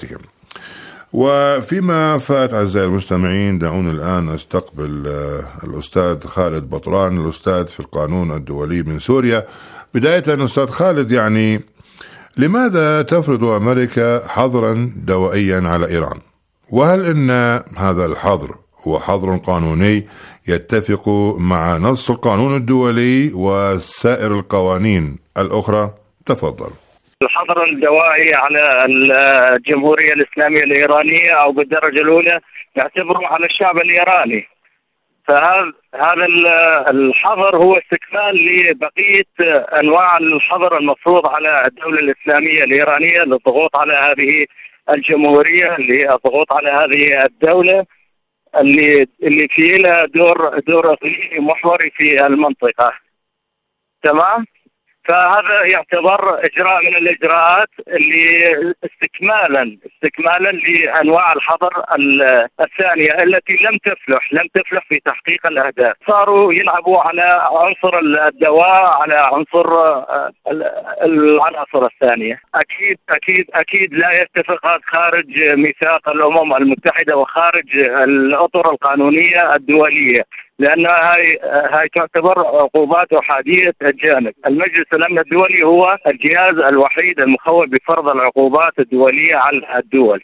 وفيما فات أعزائي المستمعين، دعونا الآن أستقبل الأستاذ خالد بطران، الأستاذ في القانون الدولي من سوريا. بداية أستاذ خالد، يعني لماذا تفرض أمريكا حظرا دوائيا على إيران؟ وهل إن هذا الحظر هو حظر قانوني يتفق مع نص القانون الدولي وسائر القوانين الأخرى؟ تفضل. الحظر الدوائي على الجمهورية الإسلامية الإيرانية أو بالدرجة الأولى يعتبره على الشعب الإيراني، فهذا هذا الحظر هو استكمال لبقية أنواع الحظر المفروض على الدولة الإسلامية الإيرانية للضغوط على هذه الجمهورية، اللي هي الضغوط على هذه الدولة اللي اللي فيه لها دور دور إقليمي محوري في المنطقة. تمام؟ فهذا يعتبر إجراء من الإجراءات اللي استكمالا استكمالا لأنواع الحظر الثانية التي لم تفلح لم تفلح في تحقيق الأهداف. صاروا يلعبوا على عنصر الدواء، على عنصر العناصر الثانية. أكيد أكيد أكيد لا يتفق هذا خارج ميثاق الأمم المتحدة وخارج الأطر القانونية الدولية، لأن هاي هاي تعتبر عقوبات أحادية الجانب. المجلس الأمن الدولي هو الجهاز الوحيد المخول بفرض العقوبات الدولية على الدول.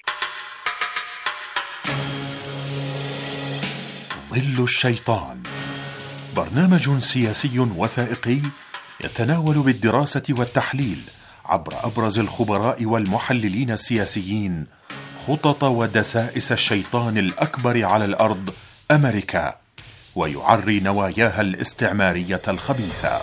ظل الشيطان، برنامج سياسي وثائقي يتناول بالدراسة والتحليل عبر أبرز الخبراء والمحللين السياسيين خطط ودسائس الشيطان الأكبر على الأرض أمريكا، ويعري نواياها الاستعمارية الخبيثة.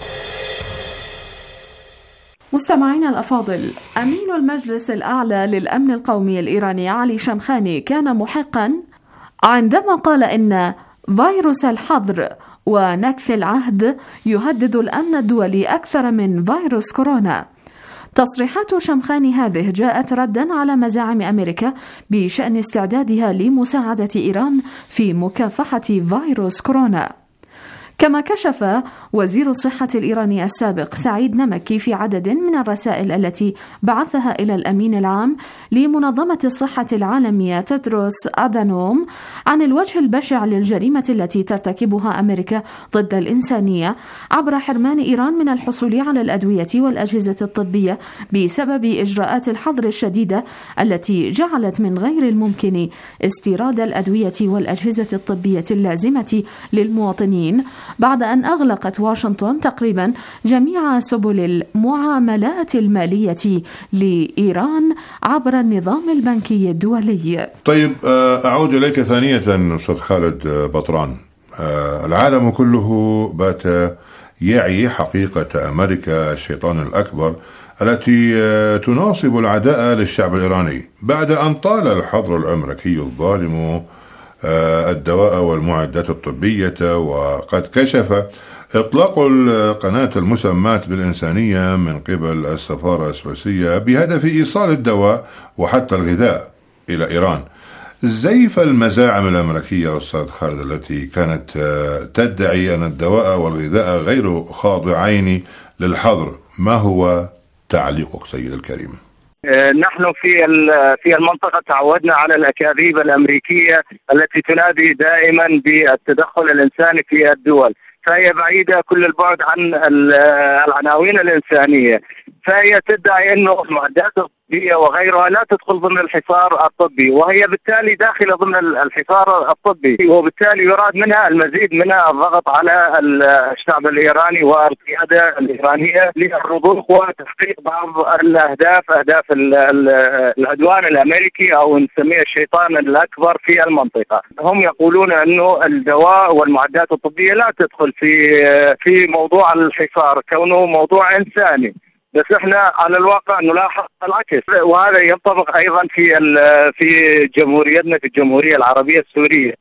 مستمعينا الأفاضل، أمين المجلس الأعلى للأمن القومي الإيراني علي شمخاني كان محقا عندما قال إن فيروس الحظر ونكث العهد يهدد الأمن الدولي أكثر من فيروس كورونا. تصريحات شمخاني هذه جاءت ردا على مزاعم أمريكا بشأن استعدادها لمساعدة إيران في مكافحة فيروس كورونا. كما كشف وزير الصحة الإيراني السابق سعيد نمكي في عدد من الرسائل التي بعثها إلى الأمين العام لمنظمة الصحة العالمية تدروس أدانوم عن الوجه البشع للجريمة التي ترتكبها أمريكا ضد الإنسانية عبر حرمان إيران من الحصول على الأدوية والأجهزة الطبية بسبب إجراءات الحظر الشديدة التي جعلت من غير الممكن استيراد الأدوية والأجهزة الطبية اللازمة للمواطنين، بعد أن أغلقت واشنطن تقريبا جميع سبل المعاملات المالية لإيران عبر النظام البنكي الدولي. طيب، أعود إليك ثانية أستاذ خالد بطران. العالم كله بات يعي حقيقة أمريكا الشيطان الأكبر التي تناصب العداء للشعب الإيراني بعد أن طال الحظر الأمريكي الظالم الدواء والمعدات الطبية، وقد كشف إطلاق القناة المسماة بالإنسانية من قبل السفارة السويسرية بهدف إيصال الدواء وحتى الغذاء إلى إيران. زيف المزاعم الأمريكية أستاذ خالد التي كانت تدعي أن الدواء والغذاء غير خاضعين للحظر، ما هو تعليقك سيد الكريم؟ نحن في في المنطقة تعودنا على الأكاذيب الأمريكية التي تنادي دائما بالتدخل الإنساني في الدول، فهي بعيدة كل البعد عن العناوين الإنسانية. فهي تدعي أنه المعدات الطبية وغيرها لا تدخل ضمن الحصار الطبي، وهي بالتالي داخلة ضمن الحصار الطبي، وبالتالي يراد منها المزيد من الضغط على الشعب الإيراني والقيادة الإيرانية للرضوخ وتحقيق بعض الأهداف، أهداف العدوان الأمريكي أو نسميه الشيطان الأكبر في المنطقة. هم يقولون أنه الدواء والمعدات الطبية لا تدخل في في موضوع الحصار كونه موضوع إنساني، بس احنا على الواقع نلاحظ العكس، وهذا ينطبق ايضا في في جمهوريتنا في الجمهورية العربية السورية.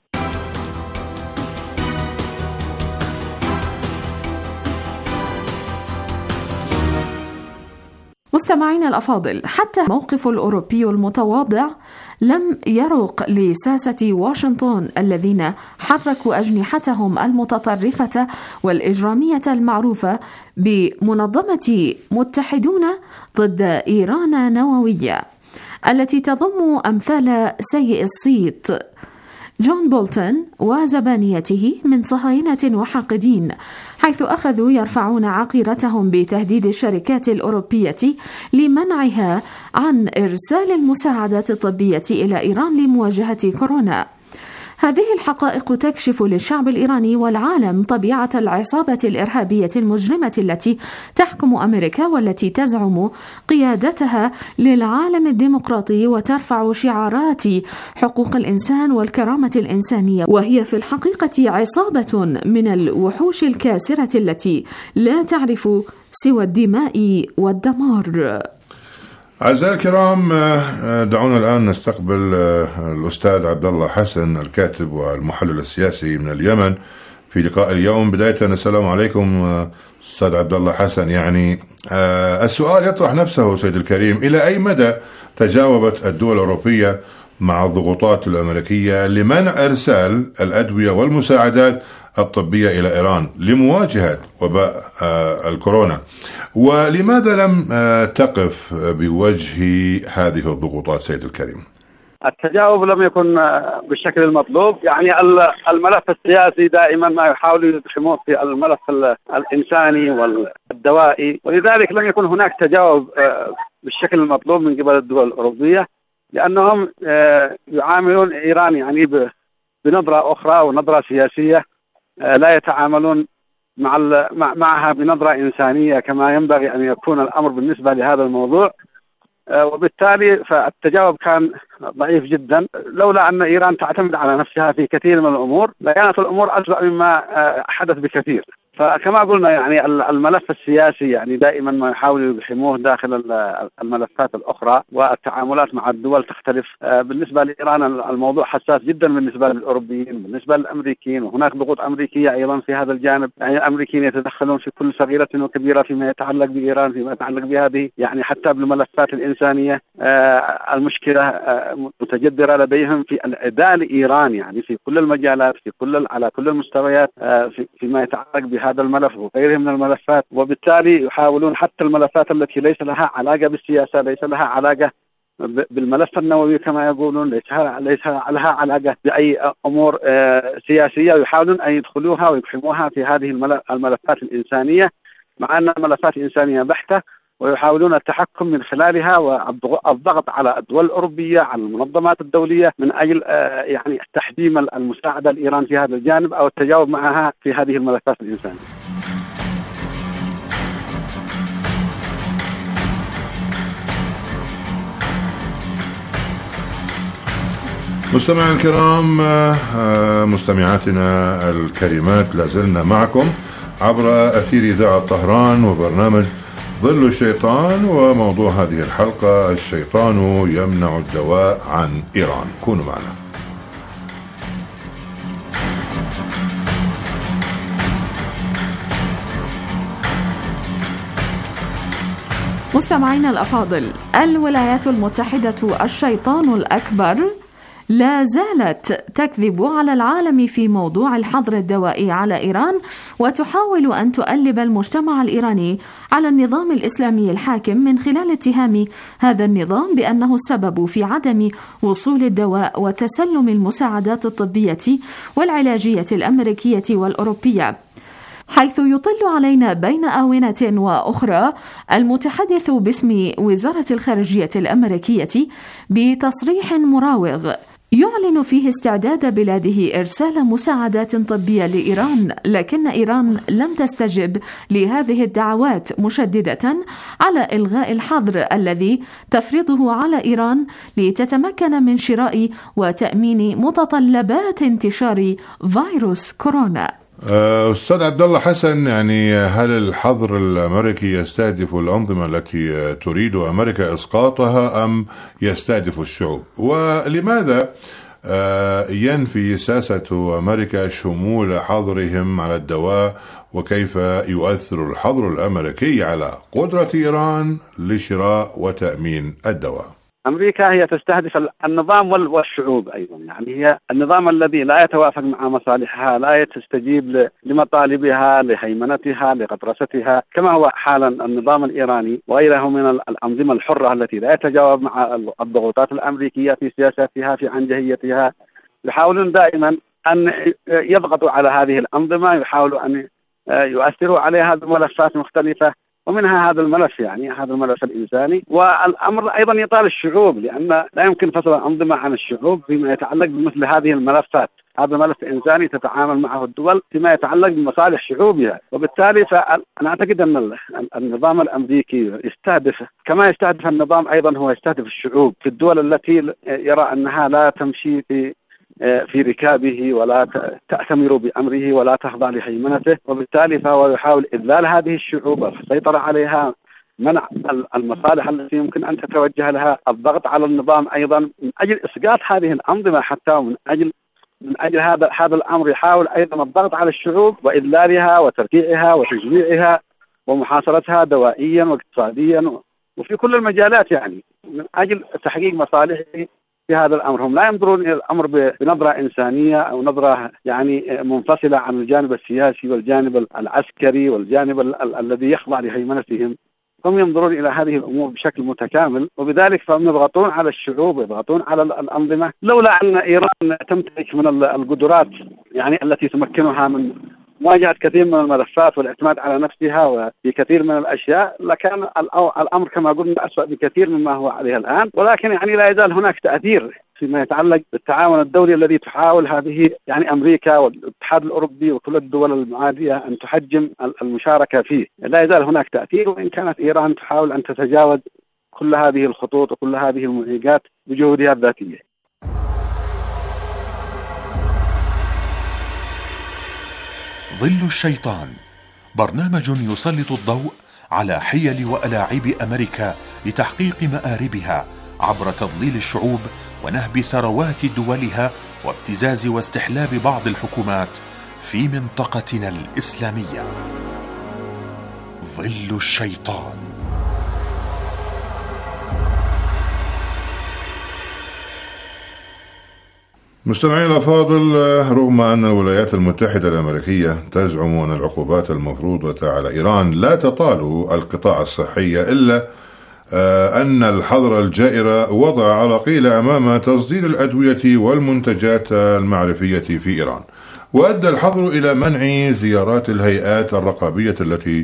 مستمعينا الأفاضل، حتى موقف الأوروبي المتواضع لم يرق لساسة واشنطن الذين حركوا أجنحتهم المتطرفة والإجرامية المعروفة بمنظمة متحدون ضد إيران نووية. التي تضم أمثال سيء الصيت جون بولتون وزبانيته من صهاينة وحاقدين، حيث أخذوا يرفعون عقيرتهم بتهديد الشركات الأوروبية لمنعها عن إرسال المساعدات الطبية إلى إيران لمواجهة كورونا. هذه الحقائق تكشف للشعب الإيراني والعالم طبيعة العصابة الإرهابية المجرمة التي تحكم أمريكا، والتي تزعم قيادتها للعالم الديمقراطي وترفع شعارات حقوق الإنسان والكرامة الإنسانية، وهي في الحقيقة عصابة من الوحوش الكاسرة التي لا تعرف سوى الدماء والدمار. أعزائي الكرام، دعونا الآن نستقبل الأستاذ عبد الله حسن الكاتب والمحلل السياسي من اليمن في لقاء اليوم. بداية السلام عليكم أستاذ عبد الله حسن. يعني السؤال يطرح نفسه سيد الكريم، إلى أي مدى تجاوبت الدول الأوروبية مع الضغوطات الأمريكية لمنع إرسال الأدوية والمساعدات الطبية إلى إيران لمواجهة وباء الكورونا، ولماذا لم تقف بوجه هذه الضغوطات سيد الكريم؟ التجاوب لم يكن بالشكل المطلوب. يعني الملف السياسي دائما ما يحاول يدخموه في الملف الإنساني والدوائي، ولذلك لم يكن هناك تجاوب بالشكل المطلوب من قبل الدول الأوروبية، لأنهم يعاملون إيران يعني بنظرة أخرى ونظرة سياسية، لا يتعاملون مع معها بنظرة إنسانية كما ينبغي أن يكون الأمر بالنسبة لهذا الموضوع، وبالتالي فالتجاوب كان ضعيف جدا. لولا أن إيران تعتمد على نفسها في كثير من الأمور لكانت الأمور أسوأ مما حدث بكثير. فكما قلنا يعني الملف السياسي يعني دائما ما يحاولوا يلحموه داخل الملفات الأخرى، والتعاملات مع الدول تختلف. بالنسبة لإيران الموضوع حساس جدا بالنسبة للأوروبيين، بالنسبة للأمريكيين، وهناك ضغوط أمريكية أيضا في هذا الجانب. يعني الأمريكيين يتدخلون في كل صغيرة وكبيرة فيما يتعلق بإيران، فيما يتعلق بهذه يعني حتى بالملفات الإنسانية. المشكلة متجذرة لديهم في الإعداء لإيران يعني في كل المجالات، في كل على كل المستويات، فيما يتعلق بهذا الملف وغيره من الملفات. وبالتالي يحاولون حتى الملفات التي ليس لها علاقة بالسياسة، ليس لها علاقة بالملف النووي كما يقولون، ليس ليس لها علاقة بأي أمور سياسية، يحاولون أن يدخلوها ويقحموها في هذه الملفات الإنسانية، مع أنها ملفات إنسانية بحتة، ويحاولون التحكم من خلالها والضغط على الدول الأوروبية، على المنظمات الدولية، من أجل يعني تحجيم المساعدة لإيران في هذا الجانب أو التجاوب معها في هذه الملفات الإنسانية. مستمعينا الكرام، مستمعاتنا الكريمات، لازلنا معكم عبر أثير إذاعة طهران وبرنامج ظل الشيطان، وموضوع هذه الحلقة: الشيطان يمنع الدواء عن إيران. كونوا معنا. مستمعينا الأفاضل، الولايات المتحدة الشيطان الأكبر لا زالت تكذب على العالم في موضوع الحظر الدوائي على إيران، وتحاول أن تؤلب المجتمع الإيراني على النظام الإسلامي الحاكم من خلال اتهام هذا النظام بأنه السبب في عدم وصول الدواء وتسلم المساعدات الطبية والعلاجية الأمريكية والأوروبية، حيث يطل علينا بين آونة وأخرى المتحدث باسم وزارة الخارجية الأمريكية بتصريح مراوغ يعلن فيه استعداد بلاده إرسال مساعدات طبية لإيران، لكن إيران لم تستجب لهذه الدعوات، مشددة على إلغاء الحظر الذي تفرضه على إيران لتتمكن من شراء وتأمين متطلبات انتشار فيروس كورونا. أستاذ عبد الله حسن، يعني هل الحظر الأمريكي يستهدف الأنظمة التي تريد أمريكا إسقاطها أم يستهدف الشعوب؟ ولماذا ينفي ساسة أمريكا شمول حظرهم على الدواء، وكيف يؤثر الحظر الأمريكي على قدرة إيران لشراء وتأمين الدواء؟ أمريكا هي تستهدف النظام والشعوب أيضا، يعني هي النظام الذي لا يتوافق مع مصالحها، لا تستجيب لمطالبها، لهيمنتها، لغطرستها، كما هو حالا النظام الإيراني وغيره من الأنظمة الحرة التي لا يتجاوب مع الضغوطات الأمريكية في سياساتها، في عنجهيتها. يحاولون دائما أن يضغطوا على هذه الأنظمة، يحاولوا أن يؤثروا عليها بملفات مختلفة، ومنها هذا الملف، يعني هذا الملف الإنساني. والأمر أيضا يطال الشعوب، لأن لا يمكن فصل الأنظمة عن الشعوب فيما يتعلق بمثل هذه الملفات. هذا ملف إنساني تتعامل معه الدول فيما يتعلق بمصالح شعوبها، وبالتالي فأنا أعتقد أن النظام الأمريكي يستهدف، كما يستهدف النظام أيضا هو يستهدف الشعوب في الدول التي يرى أنها لا تمشي في في ركابه ولا تأتمر بأمره ولا تخضع لهيمنته، وبالتالي فهو يحاول إذلال هذه الشعوب، السيطرة عليها، منع المصالح التي يمكن أن تتوجه لها، الضغط على النظام أيضا من أجل إسقاط هذه الأنظمة، حتى ومن أجل من أجل هذا هذا الأمر يحاول أيضا الضغط على الشعوب وإذلالها وتركيعها وتجميعها ومحاصرتها دوائيا واقتصاديا وفي كل المجالات، يعني من أجل تحقيق مصالحه في هذا الأمر. هم لا ينظرون إلى الأمر بنظرة إنسانية أو نظرة يعني منفصلة عن الجانب السياسي والجانب العسكري والجانب ال- ال- الذي يخضع لهيمنتهم. هم ينظرون إلى هذه الأمور بشكل متكامل، وبذلك فهم يضغطون على الشعوب ويضغطون على الأنظمة. لولا أن إيران تمتلك من القدرات يعني التي تمكنها من مواجهة كثير من الملفات والاعتماد على نفسها وفي كثير من الأشياء، لكان الأمر كما قلنا أسوأ بكثير مما هو عليه الآن. ولكن يعني لا يزال هناك تأثير فيما يتعلق بالتعاون الدولي الذي تحاول هذه يعني أمريكا والاتحاد الأوروبي وكل الدول المعادية أن تحجم المشاركة فيه. لا يزال هناك تأثير، وإن كانت إيران تحاول أن تتجاوز كل هذه الخطوط وكل هذه المعيقات بجهودها الذاتية. ظل الشيطان برنامج يسلط الضوء على حيل وألاعيب أمريكا لتحقيق مآربها عبر تضليل الشعوب ونهب ثروات دولها وابتزاز واستحلاب بعض الحكومات في منطقتنا الإسلامية. ظل الشيطان. مستمعينا الأفاضل، رغم أن الولايات المتحدة الأمريكية تزعم أن العقوبات المفروضة على إيران لا تطال القطاع الصحي، إلا أن الحظر الجائر وضع عراقيل أمام تصدير الأدوية والمنتجات المعرفية في إيران، وأدى الحظر إلى منع زيارات الهيئات الرقابية التي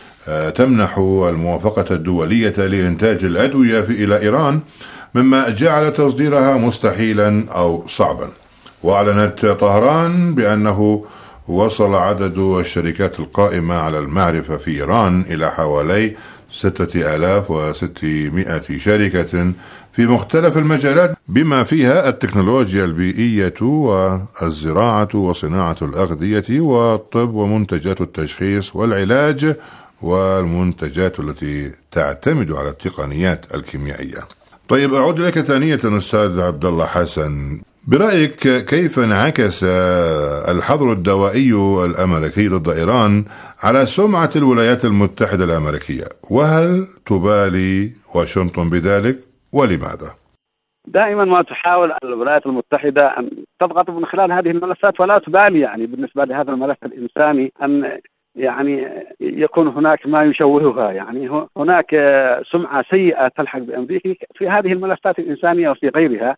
تمنح الموافقة الدولية لإنتاج الأدوية إلى إيران، مما جعل تصديرها مستحيلا أو صعبا. وأعلنت طهران بأنه وصل عدد الشركات القائمة على المعرفة في إيران إلى حوالي ستة آلاف وستمائة شركة في مختلف المجالات، بما فيها التكنولوجيا البيئية والزراعة وصناعة الأغذية والطب ومنتجات التشخيص والعلاج والمنتجات التي تعتمد على التقنيات الكيميائية. طيب، أعود لك ثانية أستاذ عبد الله حسن، برأيك كيف انعكس الحظر الدوائي الأمريكي ضد إيران على سمعة الولايات المتحدة الأمريكية؟ وهل تبالي واشنطن بذلك ولماذا؟ دائما ما تحاول الولايات المتحدة أن تضغط من خلال هذه الملفات ولا تبالي يعني بالنسبة لهذا الملف الإنساني أن يعني يكون هناك ما يشوهها، يعني هناك سمعة سيئة تلحق بأمريكا في هذه الملفات الإنسانية وفي غيرها،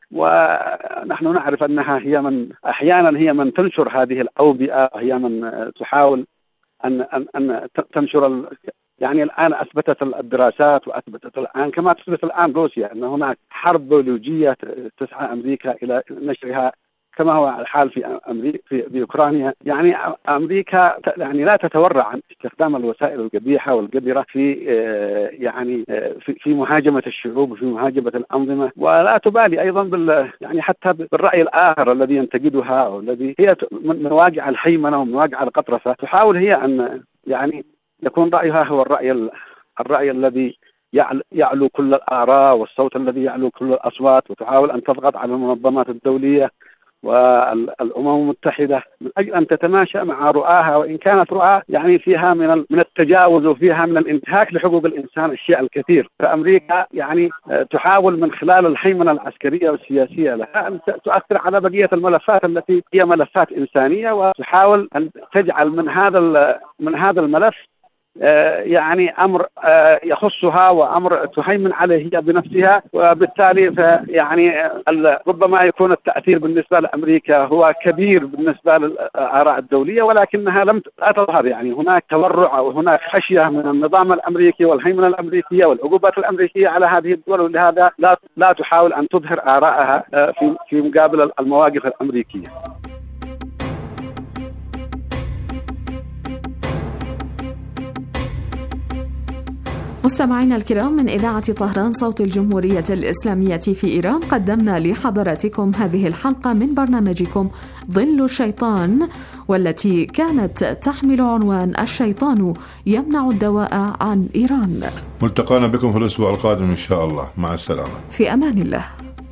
ونحن نعرف أنها هي من أحيانا هي من تنشر هذه الأوبئة، هي من تحاول أن أن أن تنشر. يعني الآن أثبتت الدراسات وأثبتت الآن كما تثبت الآن روسيا أن هناك حرب بيولوجية تسعى أمريكا إلى نشرها كما هو الحال في أمريكا في, في أوكرانيا. يعني أمريكا يعني لا تتورع عن استخدام الوسائل القبيحة والقذرة في يعني في, في مهاجمة الشعوب وفي مهاجمة الأنظمة، ولا تبالي أيضا بال يعني حتى بالرأي الآخر الذي ينتقدها أو الذي هي من مواقع الهيمنة ومن مواقع القطرسة. تحاول هي أن يعني يكون رأيها هو الرأي الرأي الذي يعلو كل الآراء والصوت الذي يعلو كل الأصوات، وتحاول أن تضغط على المنظمات الدولية والأمم المتحدة من أجل أن تتماشى مع رؤاها، وإن كانت رؤى يعني فيها من من التجاوز وفيها من الانتهاك لحقوق الإنسان الشيء الكثير. فأمريكا يعني تحاول من خلال الهيمنة العسكرية والسياسية لها أن تؤثر على بقية الملفات التي هي ملفات إنسانية، وتحاول أن تجعل من هذا من هذا الملف يعني أمر يخصها وأمر تهيمن عليه هي بنفسها، وبالتالي يعني ربما يكون التأثير بالنسبة لأمريكا هو كبير بالنسبة للآراء الدولية، ولكنها لم تظهر. يعني هناك تورع وهناك خشية من النظام الأمريكي والهيمنة الأمريكية والعقوبات الأمريكية على هذه الدول، ولهذا لا لا تحاول أن تظهر آراءها في في مقابل المواقف الأمريكية. مستمعينا الكرام، من إذاعة طهران صوت الجمهورية الإسلامية في إيران، قدمنا لحضراتكم هذه الحلقة من برنامجكم ظل الشيطان، والتي كانت تحمل عنوان الشيطان يمنع الدواء عن إيران. ملتقانا بكم في الأسبوع القادم إن شاء الله. مع السلامة، في أمان الله.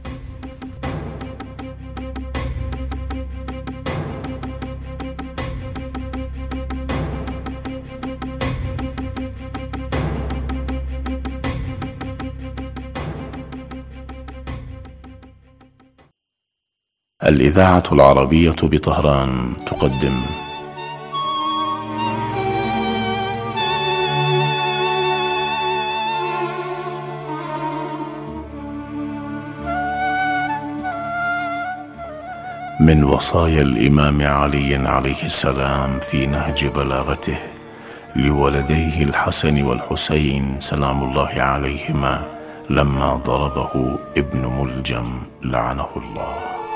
الإذاعة العربية بطهران تقدم من وصايا الإمام علي عليه السلام في نهج بلاغته لولديه الحسن والحسين سلام الله عليهما لما ضربه ابن ملجم لعنه الله.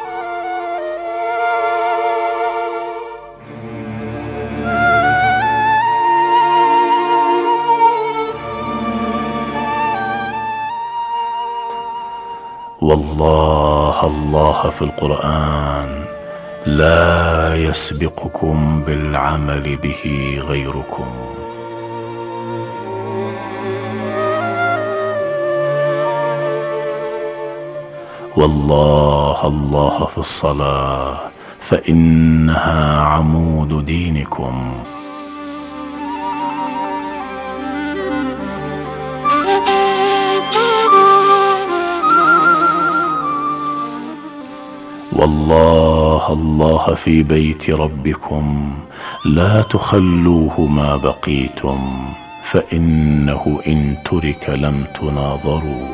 والله الله في القرآن لا يسبقكم بالعمل به غيركم. والله الله في الصلاة فإنها عمود دينكم. والله الله في بيت ربكم لا تخلوه ما بقيتم، فإنه إن ترك لم تناظروا.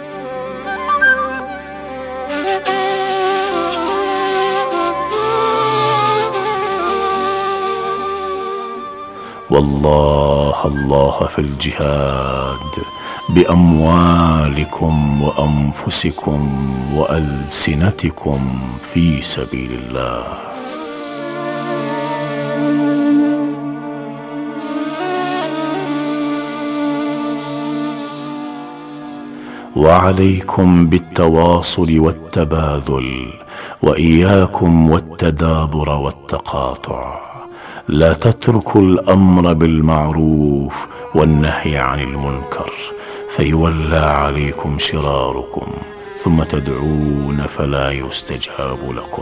والله الله في الجهاد بأموالكم وأنفسكم وألسنتكم في سبيل الله. وعليكم بالتواصل والتباذل، وإياكم والتدابر والتقاطع. لا تتركوا الأمر بالمعروف والنهي عن المنكر فيولى عليكم شراركم، ثم تدعون فلا يستجاب لكم.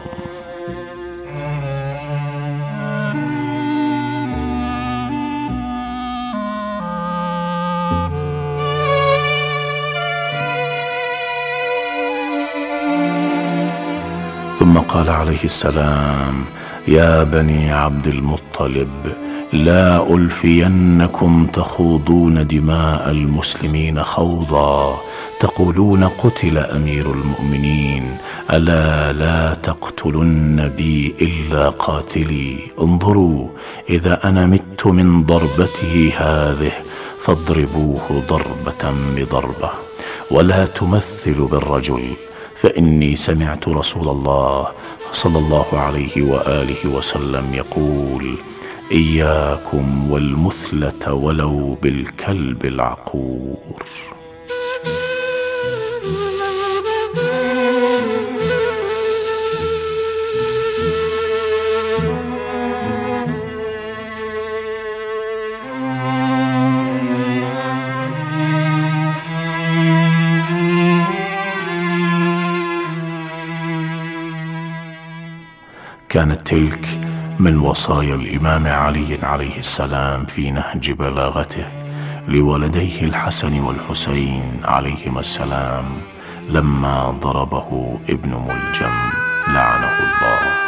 ثم قال عليه السلام: يا بني عبد المطلب، لا ألفينكم تخوضون دماء المسلمين خوضا، تقولون قتل أمير المؤمنين، ألا لا تقتلن بي إلا قاتلي. انظروا، إذا أنا مت من ضربته هذه فاضربوه ضربة بضربة، ولا تمثلوا بالرجل، فإني سمعت رسول الله صلى الله عليه وآله وسلم يقول: إياكم والمثلة ولو بالكلب العقور. كانت تلك من وصايا الإمام علي عليه السلام في نهج بلاغته لولديه الحسن والحسين عليهما السلام لما ضربه ابن ملجم لعنه الله.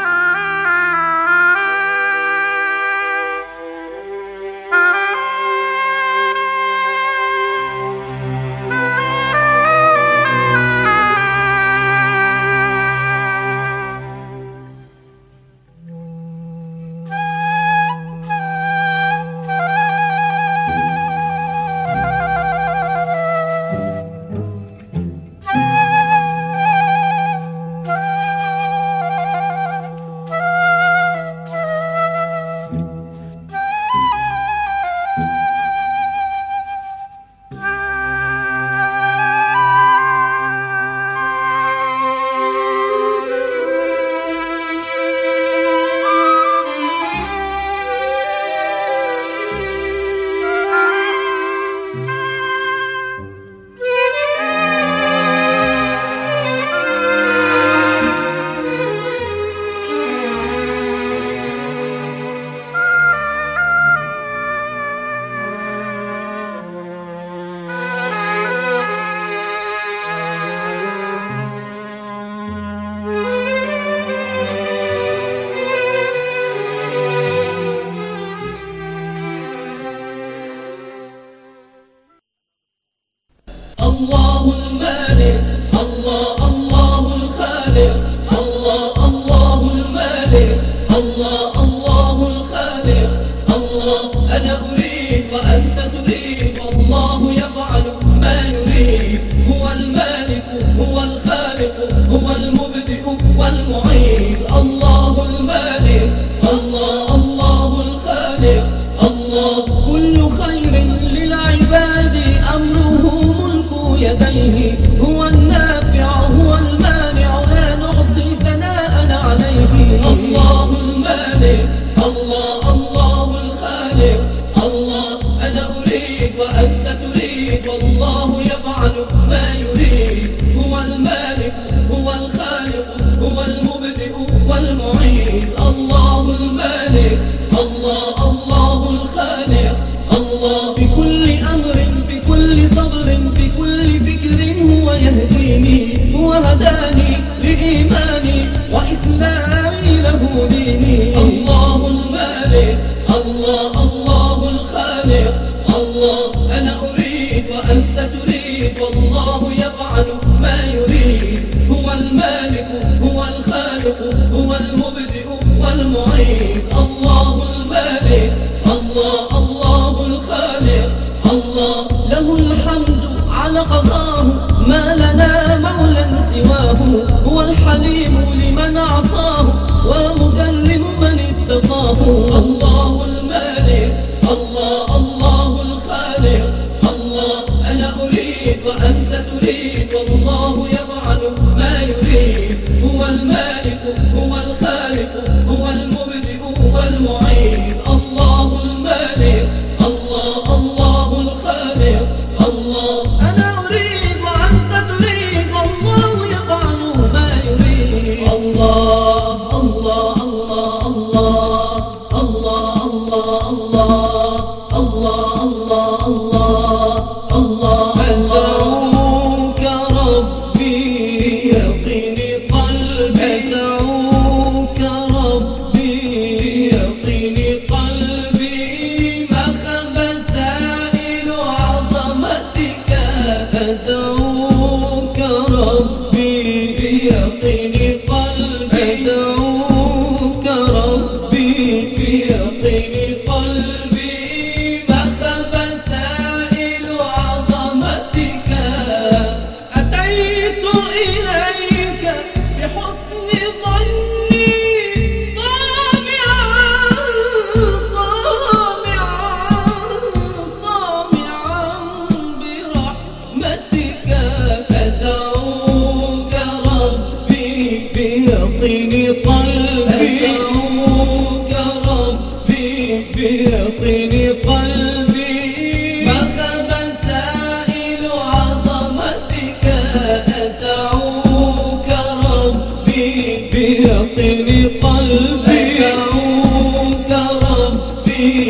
أدعوك ربي بيقين قلبي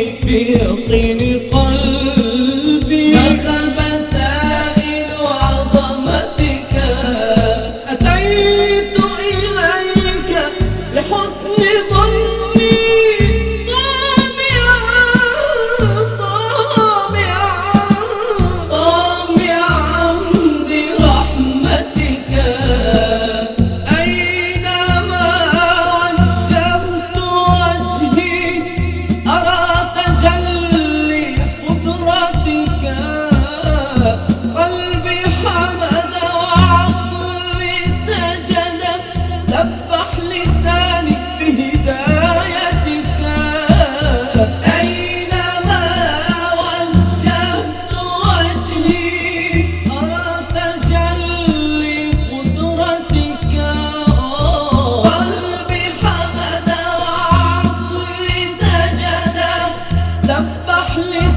في طين قلبي نخب سائل عظمتك أتيت إليك لحسن ظني طامعا طامعا طامعا برحمتك أينما وجهت وجهي أرى تجلي قدرتك قلبي حمد وعقلي سجد سبح لساني بهدايتك أينما وجهت وجهي أرى تجلي قدرتك قلبي حمد وعقلي سجد سبح لساني